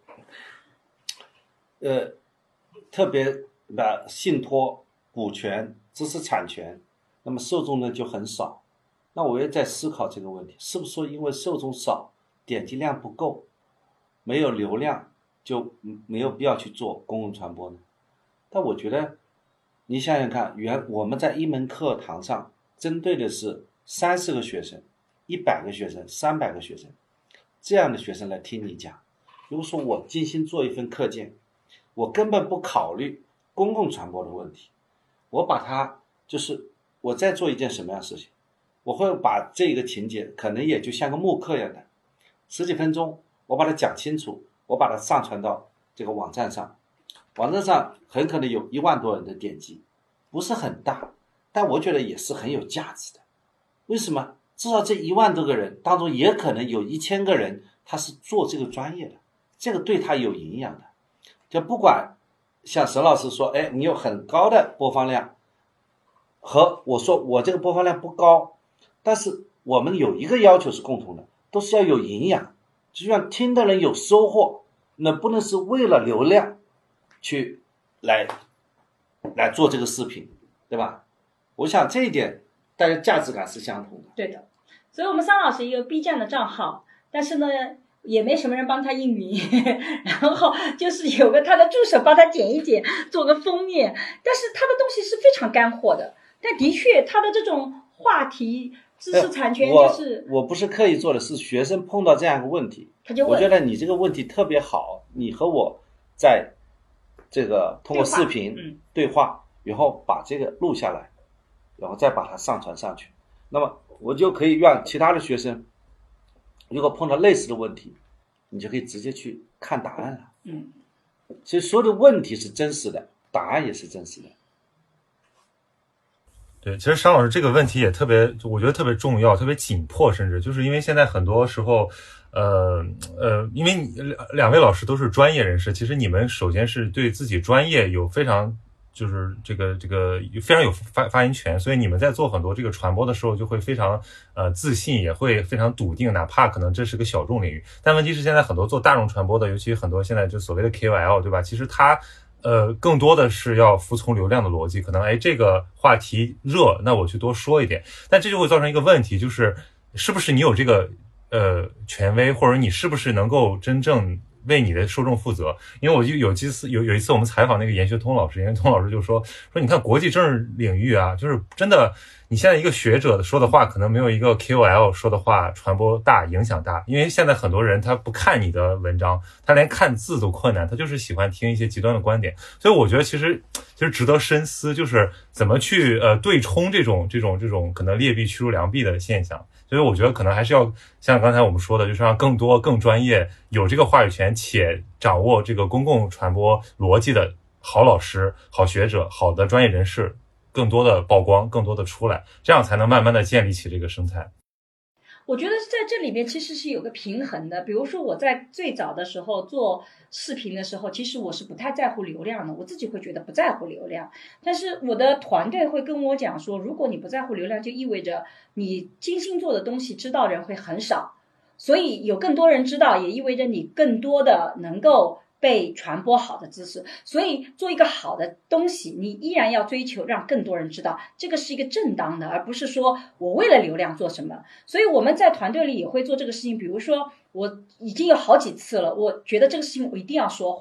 呃，特别的信托、股权、知识产权，那么受众呢就很少。那我也在思考这个问题，是不是说因为受众少，点击量不够，没有流量，就没有必要去做公共传播呢？但我觉得，你想想看，原我们在一门课堂上针对的是三十个学生、一百个学生、三百个学生。这样的学生来听你讲，如果说我精心做一份课件，我根本不考虑公共传播的问题，我把它就是我在做一件什么样的事情，我会把这个情节可能也就像个慕课一样的十几分钟，我把它讲清楚，我把它上传到这个网站上，网站上很可能有一万多人的点击，不是很大，但我觉得也是很有价值的。为什么？至少这一万多个人当中，也可能有一千个人他是做这个专业的，这个对他有营养的。就不管像沈老师说，哎，你有很高的播放量，和我说我这个播放量不高，但是我们有一个要求是共同的，都是要有营养，就让听的人有收获，那不能是为了流量去来来做这个视频，对吧？我想这一点大家价值感是相同的。 对的，所以我们桑老师一个 B 站的账号，但是呢也没什么人帮他运营，然后就是有个他的助手帮他剪一剪，做个封面，但是他的东西是非常干货的，但的确他的这种话题知识产权就是、 我, 我不是刻意做的，是学生碰到这样一个问题， 他就问， 我觉得你这个问题特别好，你和我在这个通过视频对话、嗯、 对话，然后把这个录下来，然后再把它上传上去，那么我就可以让其他的学生如果碰到类似的问题，你就可以直接去看答案了。 嗯， 所以所有的问题是真实的，答案也是真实的。 对，其实商老师这个问题也特别，我觉得特别重要，特别紧迫，甚至就是因为现在很多时候，呃呃，因为你两位老师都是专业人士，其实你们首先是对自己专业有非常。就是这个这个非常有发发言权，所以你们在做很多这个传播的时候就会非常呃自信，也会非常笃定，哪怕可能这是个小众领域。但问题是现在很多做大众传播的，尤其很多现在就所谓的 K O L， 对吧？其实他呃更多的是要服从流量的逻辑，可能哎这个话题热，那我去多说一点，但这就会造成一个问题，就是是不是你有这个呃权威，或者你是不是能够真正为你的受众负责。因为我就有几次有有一次我们采访那个严学通老师，严学通老师就说说你看国际政治领域啊，就是真的你现在一个学者说的话可能没有一个 K O L 说的话传播大影响大，因为现在很多人他不看你的文章，他连看字都困难，他就是喜欢听一些极端的观点。所以我觉得其实其实值得深思，就是怎么去呃对冲这种这种这种可能劣币驱逐良币的现象。所以我觉得可能还是要像刚才我们说的，就是让更多更专业有这个话语权且掌握这个公共传播逻辑的好老师、好学者、好的专业人士更多的曝光，更多的出来，这样才能慢慢的建立起这个生态。 我觉得在这里边其实是有个平衡的。比如说我在最早的时候做视频的时候，其实我是不太在乎流量的，我自己会觉得不在乎流量，但是我的团队会跟我讲说，如果你不在乎流量，就意味着你精心做的东西知道人会很少，所以有更多人知道也意味着你更多的能够被传播好的知识，所以做一个好的东西，你依然要追求让更多人知道，这个是一个正当的，而不是说我为了流量做什么。所以我们在团队里也会做这个事情，比如说我已经有好几次了，我觉得这个事情我一定要说话，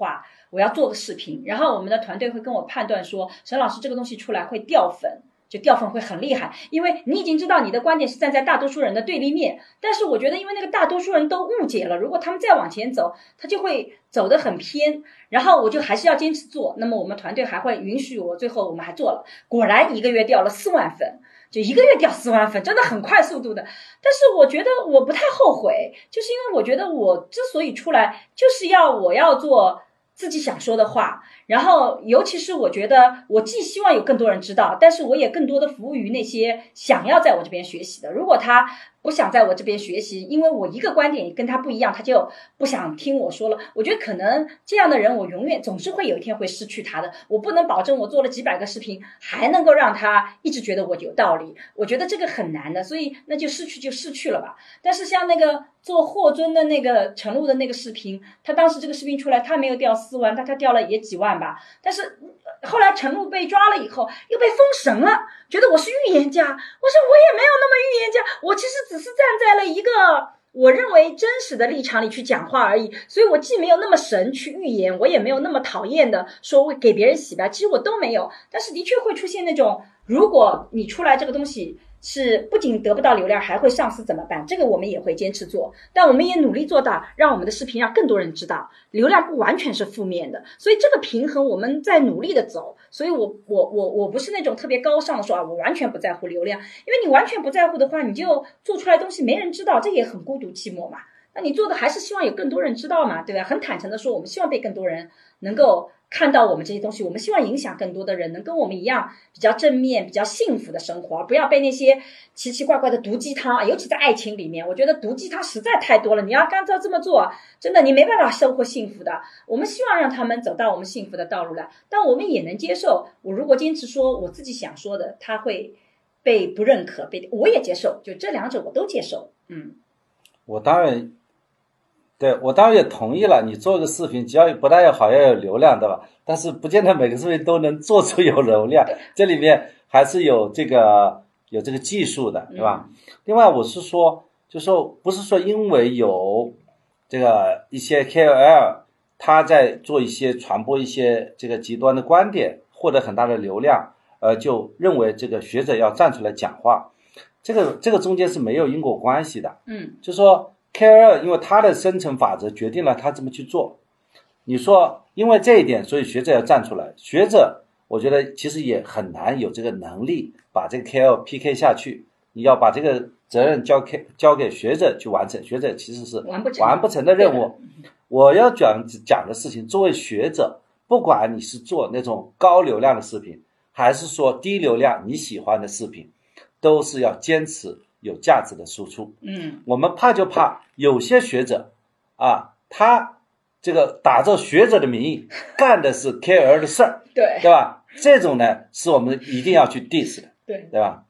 我要做个视频，然后我们的团队会跟我判断说，沈老师这个东西出来会掉粉，就掉粉会很厉害，因为你已经知道你的观点是站在大多数人的对立面，但是我觉得因为那个大多数人都误解了，如果他们再往前走，他就会走得很偏，然后我就还是要坚持做，那么我们团队还会允许我，最后我们还做了，果然一个月掉了四万粉，就一个月掉四万粉，真的很快速度的。但是我觉得我不太后悔，就是因为我觉得我之所以出来，就是要我要做自己想说的话，然后尤其是我觉得我既希望有更多人知道，但是我也更多的服务于那些想要在我这边学习的。如果他不想在我这边学习，因为我一个观点跟他不一样，他就不想听我说了，我觉得可能这样的人我永远总是会有一天会失去他的。我不能保证我做了几百个视频还能够让他一直觉得我有道理，我觉得这个很难的，所以那就失去就失去了吧。但是像那个做霍尊的那个陈露的那个视频，他当时这个视频出来，他没有掉四万，但他掉了也几万吧。但是后来陈露被抓了以后又被封神了，觉得我是预言家，我说我也没有那么预言家，我其实只是站在了一个我认为真实的立场里去讲话而已，所以我既没有那么神去预言，我也没有那么讨厌的说会给别人洗白，其实我都没有。但是的确会出现那种，如果你出来这个东西是不仅得不到流量还会上司怎么办，这个我们也会坚持做，但我们也努力做到让我们的视频让更多人知道，流量不完全是负面的，所以这个平衡我们在努力的走。所以我我我我不是那种特别高尚的说啊，我完全不在乎流量，因为你完全不在乎的话，你就做出来的东西没人知道，这也很孤独寂寞嘛。那你做的还是希望有更多人知道嘛，对吧？很坦诚的说，我们希望被更多人能够看到我们这些东西，我们希望影响更多的人能跟我们一样比较正面比较幸福的生活，不要被那些奇奇怪怪的毒鸡汤，尤其在爱情里面，我觉得毒鸡汤实在太多了，你要按照这么做真的你没办法收获幸福的。我们希望让他们走到我们幸福的道路来，但我们也能接受我如果坚持说我自己想说的，他会被不认可，被我也接受，就这两者我都接受。嗯， 我当然对，我当然也同意了，你做个视频只要不但要好要有流量，对吧？但是不见得每个视频都能做出有流量，这里面还是有这个有这个技术的，对吧？嗯、另外我是说，就说不是说因为有这个一些 K O L 他在做一些传播一些这个极端的观点，获得很大的流量，呃，就认为这个学者要站出来讲话，这个这个中间是没有因果关系的。 嗯， 就说K O L 因为他的生存法则决定了他这么去做，你说因为这一点所以学者要站出来，学者我觉得其实也很难有这个能力把这个 K O L P K 下去，你要把这个责任交给交给学者去完成，学者其实是完不成完不成的任务。我要讲讲的事情，作为学者，不管你是做那种高流量的视频还是说低流量你喜欢的视频，都是要坚持有价值的输出。 嗯， 我们怕就怕有些学者啊，他这个打着学者的名义干的是 K O L 的事儿， 对对吧？这种呢是我们一定要去 diss 的， 对对吧？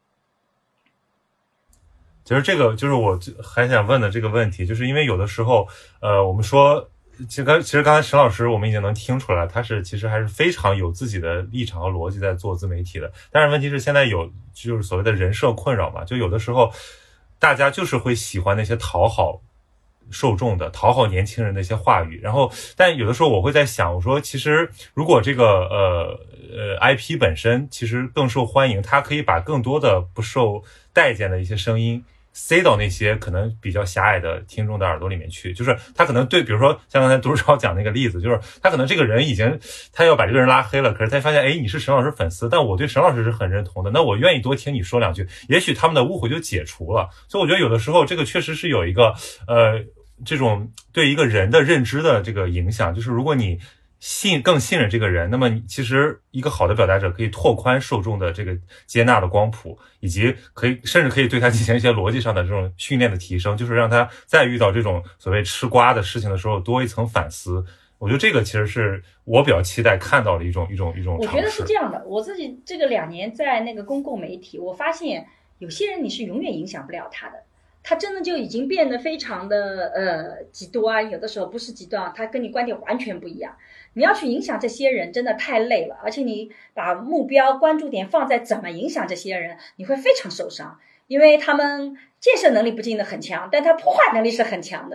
其实这个就是我还想问的这个问题，就是因为有的时候，呃，我们说，其实刚其实刚才沈老师我们已经能听出来，他是其实还是非常有自己的立场和逻辑在做自媒体的。但是问题是现在有就是所谓的人设困扰嘛，就有的时候大家就是会喜欢那些讨好受众的、讨好年轻人的一些话语，然后但有的时候我会在想，我说其实如果这个呃呃 I P 本身其实更受欢迎，它可以把更多的不受待见的一些声音塞到那些可能比较狭隘的听众的耳朵里面去，就是他可能对，比如说像刚才杜超讲那个例子，就是他可能这个人已经他要把这个人拉黑了，可是他发现，哎，你是沈老师粉丝，但我对沈老师是很认同的，那我愿意多听你说两句，也许他们的误会就解除了。所以我觉得有的时候这个确实是有一个呃这种对一个人的认知的这个影响，就是如果你信更信任这个人，那么你其实一个好的表达者可以拓宽受众的这个接纳的光谱，以及可以甚至可以对他进行一些逻辑上的这种训练的提升，就是让他在遇到这种所谓吃瓜的事情的时候多一层反思。我觉得这个其实是我比较期待看到的一种一种一种尝试。 我觉得是这样的，我自己这个两年在那个公共媒体，我发现有些人你是永远影响不了他的，他真的就已经变得非常的呃极端，有的时候不是极端，他跟你观点完全不一样。你要去影响这些人真的太累了，而且你把目标关注点放在怎么影响这些人，你会非常受伤，因为他们建设能力不见得很强，但他破坏能力是很强的。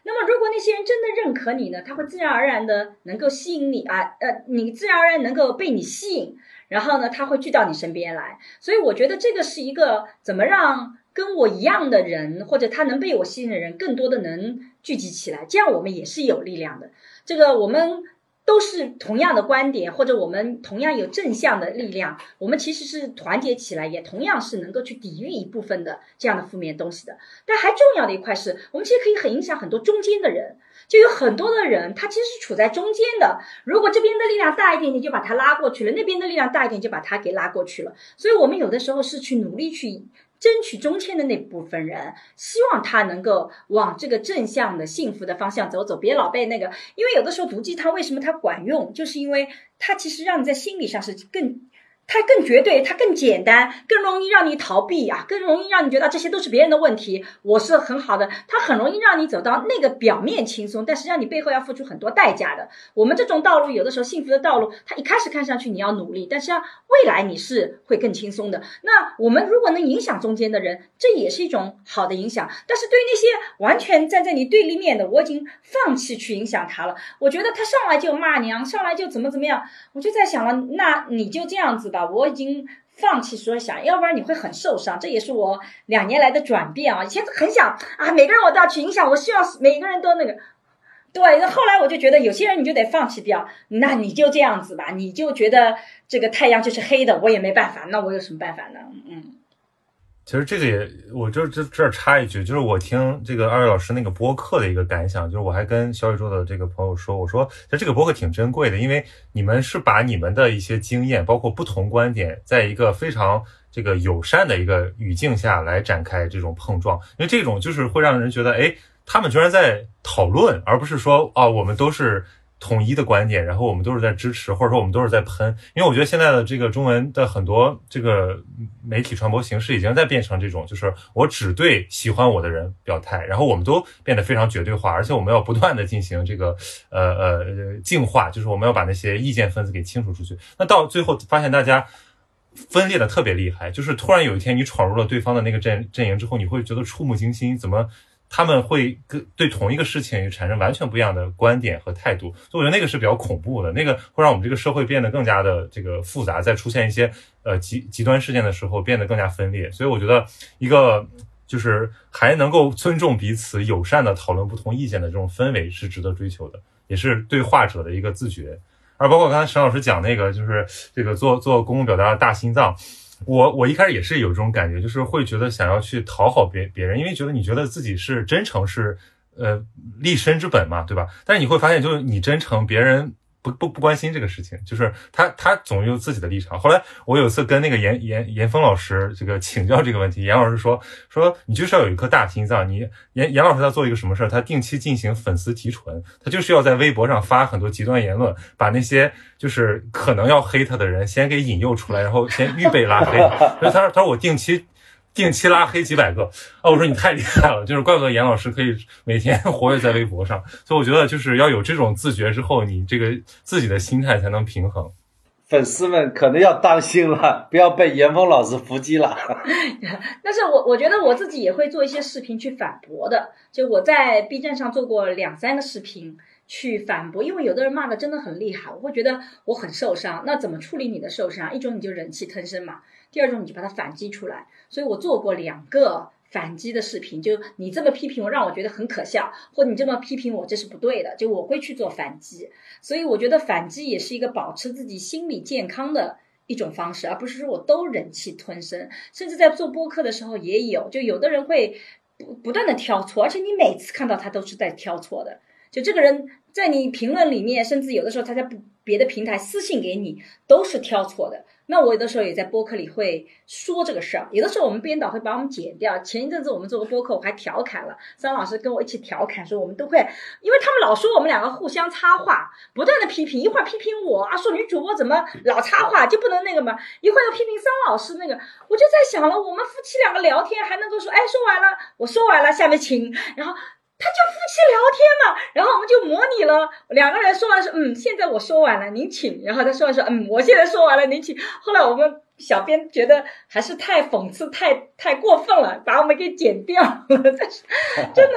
那么如果那些人真的认可你呢，他会自然而然的能够吸引你啊，呃，你自然而然能够被你吸引，然后呢，他会聚到你身边来。所以我觉得这个是一个怎么让跟我一样的人，或者他能被我吸引的人，更多的能聚集起来，这样我们也是有力量的。这个我们都是同样的观点，或者我们同样有正向的力量，我们其实是团结起来，也同样是能够去抵御一部分的这样的负面东西的。但还重要的一块是，我们其实可以很影响很多中间的人，就有很多的人他其实是处在中间的，如果这边的力量大一点，你就把他拉过去了，那边的力量大一点就把他给拉过去了。所以我们有的时候是去努力去争取中间的那部分人，希望他能够往这个正向的幸福的方向走走，别老被那个，因为有的时候毒鸡汤为什么它管用，就是因为它其实让你在心理上是更它更绝对，它更简单，更容易让你逃避啊，更容易让你觉得这些都是别人的问题，我是很好的。它很容易让你走到那个表面轻松，但实际上你背后要付出很多代价的。我们这种道路有的时候幸福的道路，它一开始看上去你要努力，但实际上未来你是会更轻松的。那我们如果能影响中间的人，这也是一种好的影响。但是对于那些完全站在你对立面的，我已经放弃去影响他了，我觉得他上来就骂娘，上来就怎么怎么样，我就在想了，那你就这样子吧，我已经放弃说想，要不然你会很受伤。这也是我两年来的转变啊！以前很想啊，每个人我都要去影响，我希望每个人都那个，对。那后来我就觉得有些人你就得放弃掉，那你就这样子吧，你就觉得这个太阳就是黑的，我也没办法，那我有什么办法呢？嗯。 其实这个也，我就这这儿插一句，就是我听这个二位老师那个播客的一个感想，就是我还跟小宇宙的这个朋友说，我说其实这个播客挺珍贵的，因为你们是把你们的一些经验，包括不同观点，在一个非常这个友善的一个语境下来展开这种碰撞，因为这种就是会让人觉得，哎，他们居然在讨论，而不是说啊，我们都是统一的观点，然后我们都是在支持，或者说我们都是在喷。因为我觉得现在的这个中文的很多这个媒体传播形式已经在变成这种，就是我只对喜欢我的人表态，然后我们都变得非常绝对化，而且我们要不断的进行这个呃呃净化，就是我们要把那些意见分子给清除出去。那到最后发现大家分裂的特别厉害，就是突然有一天你闯入了对方的那个阵阵营之后，你会觉得触目惊心，怎么他们会跟对同一个事情产生完全不一样的观点和态度，所以我觉得那个是比较恐怖的，那个会让我们这个社会变得更加的这个复杂，在出现一些呃极极端事件的时候变得更加分裂。所以我觉得一个就是还能够尊重彼此、友善的讨论不同意见的这种氛围是值得追求的，也是对话者的一个自觉。而包括刚才沈老师讲那个，就是这个做做公共表达的大心脏。我我一开始也是有这种感觉，就是会觉得想要去讨好别别人，因为觉得你觉得自己是真诚是呃立身之本嘛，对吧？但是你会发现，就是你真诚，别人不不不关心这个事情，就是他他总有自己的立场。后来我有一次跟那个严严严峰老师这个请教这个问题，严老师说说你就是要有一颗大心脏。你严严老师他做一个什么事儿？他定期进行粉丝提纯，他就是要在微博上发很多极端言论，把那些就是可能要黑他的人先给引诱出来，然后先预备拉黑。所以他说他说我定期定期拉黑几百个啊！我说你太厉害了，就是怪不得严老师可以每天活跃在微博上。所以我觉得就是要有这种自觉之后，你这个自己的心态才能平衡。 粉丝们可能要当心了，不要被严峰老师伏击了。 但是我我觉得我自己也会做一些视频去反驳的，就我在 B 站上做过两三个视频去反驳，因为有的人骂的真的很厉害，我会觉得我很受伤。那怎么处理你的受伤？一种你就忍气吞声嘛，第二种你就把它反击出来。所以我做过两个反击的视频，就你这么批评我让我觉得很可笑，或你这么批评我这是不对的，就我会去做反击。所以我觉得反击也是一个保持自己心理健康的一种方式，而不是说我都忍气吞声。甚至在做播客的时候也有，就有的人会不不断的挑错，而且你每次看到他都是在挑错的，就这个人在你评论里面，甚至有的时候他在别的平台私信给你都是挑错的。那我有的时候也在播客里会说这个事儿，有的时候我们编导会把我们剪掉。前一阵子我们做个播客，我还调侃了，张老师跟我一起调侃说，我们都会，因为他们老说我们两个互相插话，不断的批评，一会儿批评我啊，说女主播怎么老插话，就不能那个嘛，一会儿又批评张老师那个，我就在想了，我们夫妻两个聊天还能够说，哎，说完了，我说完了，下面请，然后他就夫妻聊天嘛，然后我们就模拟了两个人说完说，嗯，现在我说完了，您请。然后他说完说，嗯，我现在说完了，您请。后来我们小编觉得还是太讽刺，太太过分了，把我们给剪掉了。但是真的，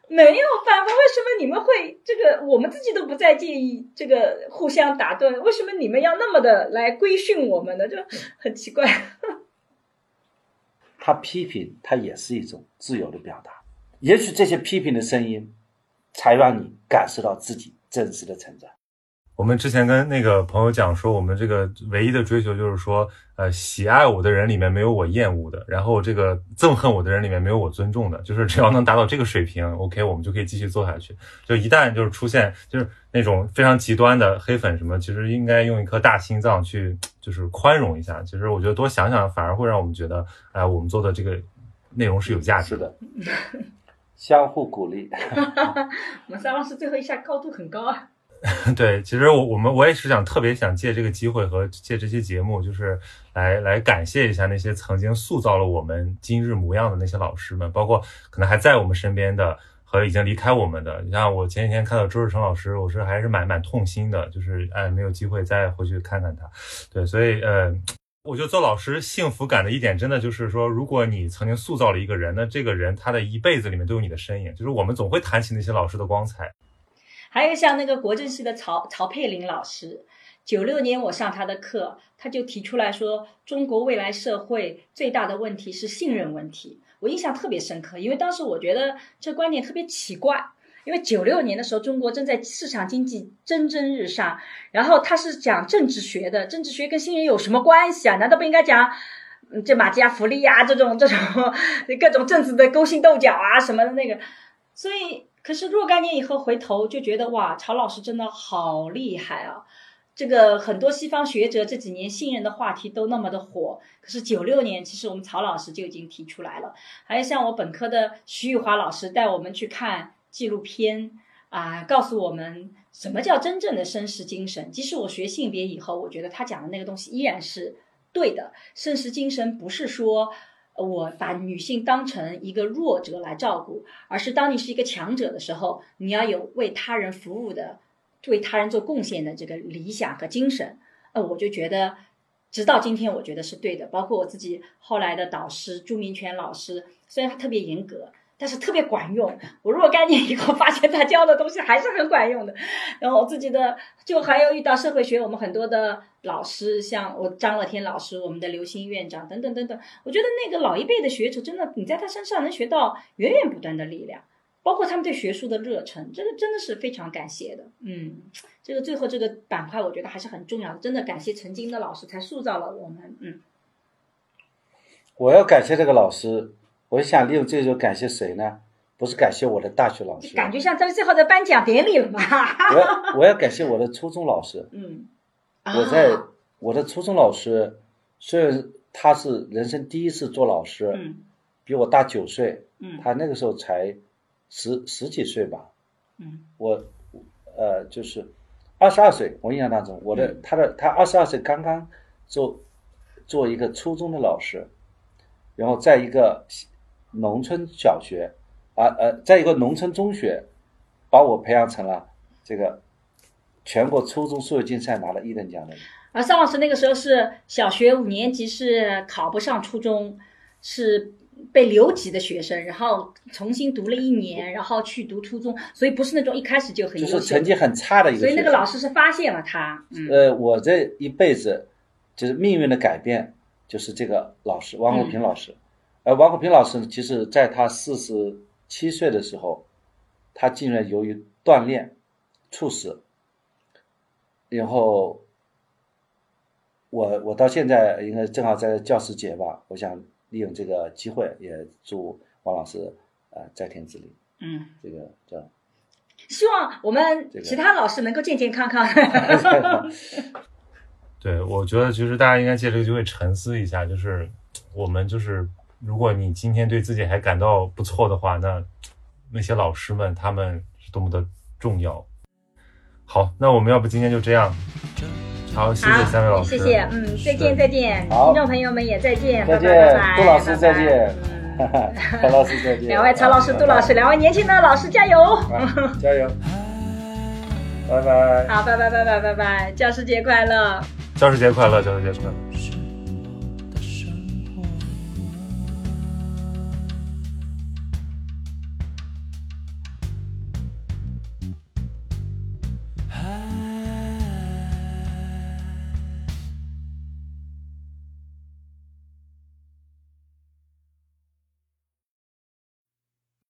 没有办法，为什么你们会这个？我们自己都不再介意这个互相打断，为什么你们要那么的来规训我们呢？就很奇怪。 他批评，他也是一种自由的表达。也许这些批评的声音，才让你感受到自己真实的成长。 我们之前跟那个朋友讲说，我们这个唯一的追求就是说，呃，喜爱我的人里面没有我厌恶的，然后这个憎恨我的人里面没有我尊重的，就是只要能达到这个水平 ，OK， 我们就可以继续做下去。就一旦就是出现就是那种非常极端的黑粉什么，其实应该用一颗大心脏去就是宽容一下。其实我觉得多想想，反而会让我们觉得，哎、呃，我们做的这个内容是有价值的。 是的，相互鼓励。 我们三老师最后一下高度很高啊。 对，其实我我们我也是想特别想借这个机会和借这期节目，就是来来感谢一下那些曾经塑造了我们今日模样的那些老师们，包括可能还在我们身边的和已经离开我们的。你像我前几天看到周志成老师，我是还是蛮蛮痛心的，就是哎没有机会再回去看看他。对，所以呃。我觉得做老师幸福感的一点真的就是说，如果你曾经塑造了一个人，那这个人他的一辈子里面都有你的身影，就是我们总会谈起那些老师的光彩。 还有像那个国政系的曹曹佩林老师，九六年我上他的课，他就提出来说，中国未来社会最大的问题是信任问题。我印象特别深刻，因为当时我觉得这观点特别奇怪，因为九六年的时候，中国正在市场经济蒸蒸日上，然后他是讲政治学的，政治学跟信任有什么关系啊？难道不应该讲这马基雅福利啊，这种这种各种政治的勾心斗角啊什么的那个？所以可是若干年以后回头就觉得，哇，曹老师真的好厉害啊！这个很多西方学者这几年信任的话题都那么的火，可是九六年其实我们曹老师就已经提出来了。还有像我本科的徐玉华老师带我们去看纪录片啊、呃，告诉我们什么叫真正的绅士精神。即使我学性别以后，我觉得他讲的那个东西依然是对的。绅士精神不是说我把女性当成一个弱者来照顾，而是当你是一个强者的时候，你要有为他人服务的、为他人做贡献的这个理想和精神。呃，我就觉得直到今天我觉得是对的。包括我自己后来的导师朱明全老师，虽然他特别严格，但是特别管用。我若干年以后发现他教的东西还是很管用的。然后我自己的就还有遇到社会学我们很多的老师，像我张乐天老师，我们的刘星院长等等等等，我觉得那个老一辈的学者真的你在他身上能学到源源不断的力量，包括他们对学术的热忱，这个真的是非常感谢的。嗯，这个最后这个板块我觉得还是很重要的，真的感谢曾经的老师才塑造了我们。嗯， 我要感谢这个老师，我想利用这个感谢谁呢？不是感谢我的大学老师， 感觉像在最后的颁奖典礼了嘛。 我要我要感谢我的初中老师。 嗯， 我在我的初中老师，虽然他是人生第一次做老师， 嗯， 比我大九岁， 嗯， 他那个时候才十十几岁吧， 嗯， 我呃就是二十二岁，我印象当中，我的、 嗯、 他的他二十二岁刚刚做做一个初中的老师，然后在一个农村小学啊呃在一个农村中学，把我培养成了这个全国初中数学竞赛拿了一等奖的人。 而桑老师那个时候是小学五年级，是考不上初中，是被留级的学生，然后重新读了一年，然后去读初中，所以不是那种一开始就很优秀， 就是成绩很差的一个学生。 所以那个老师是发现了他。嗯、 呃，我这一辈子就是命运的改变，就是这个老师王国平老师。而、嗯、王国平老师其实在他四十七岁的时候，他竟然由于锻炼猝死，然后我我到现在应该正好在教师节吧，我想利用这个机会也祝王老师呃在天之灵。 嗯， 这个叫希望我们其他老师能够健健康康。 对，我觉得其实大家应该借这个机会沉思一下，就是我们就是如果你今天对自己还感到不错的话，那那些老师们他们是多么的重要。好，那我们要不今天就这样。好，谢谢三位老师。 谢谢，嗯，再见再见，听众朋友们也再见， 再见， 拜拜， 杜老师再见，曹老师再见， 两位曹老师、杜老师，两位年轻的老师加油， 啊、加油，拜拜。 好，拜拜拜拜拜拜，教师节快乐， 教师节快乐，教师节快乐。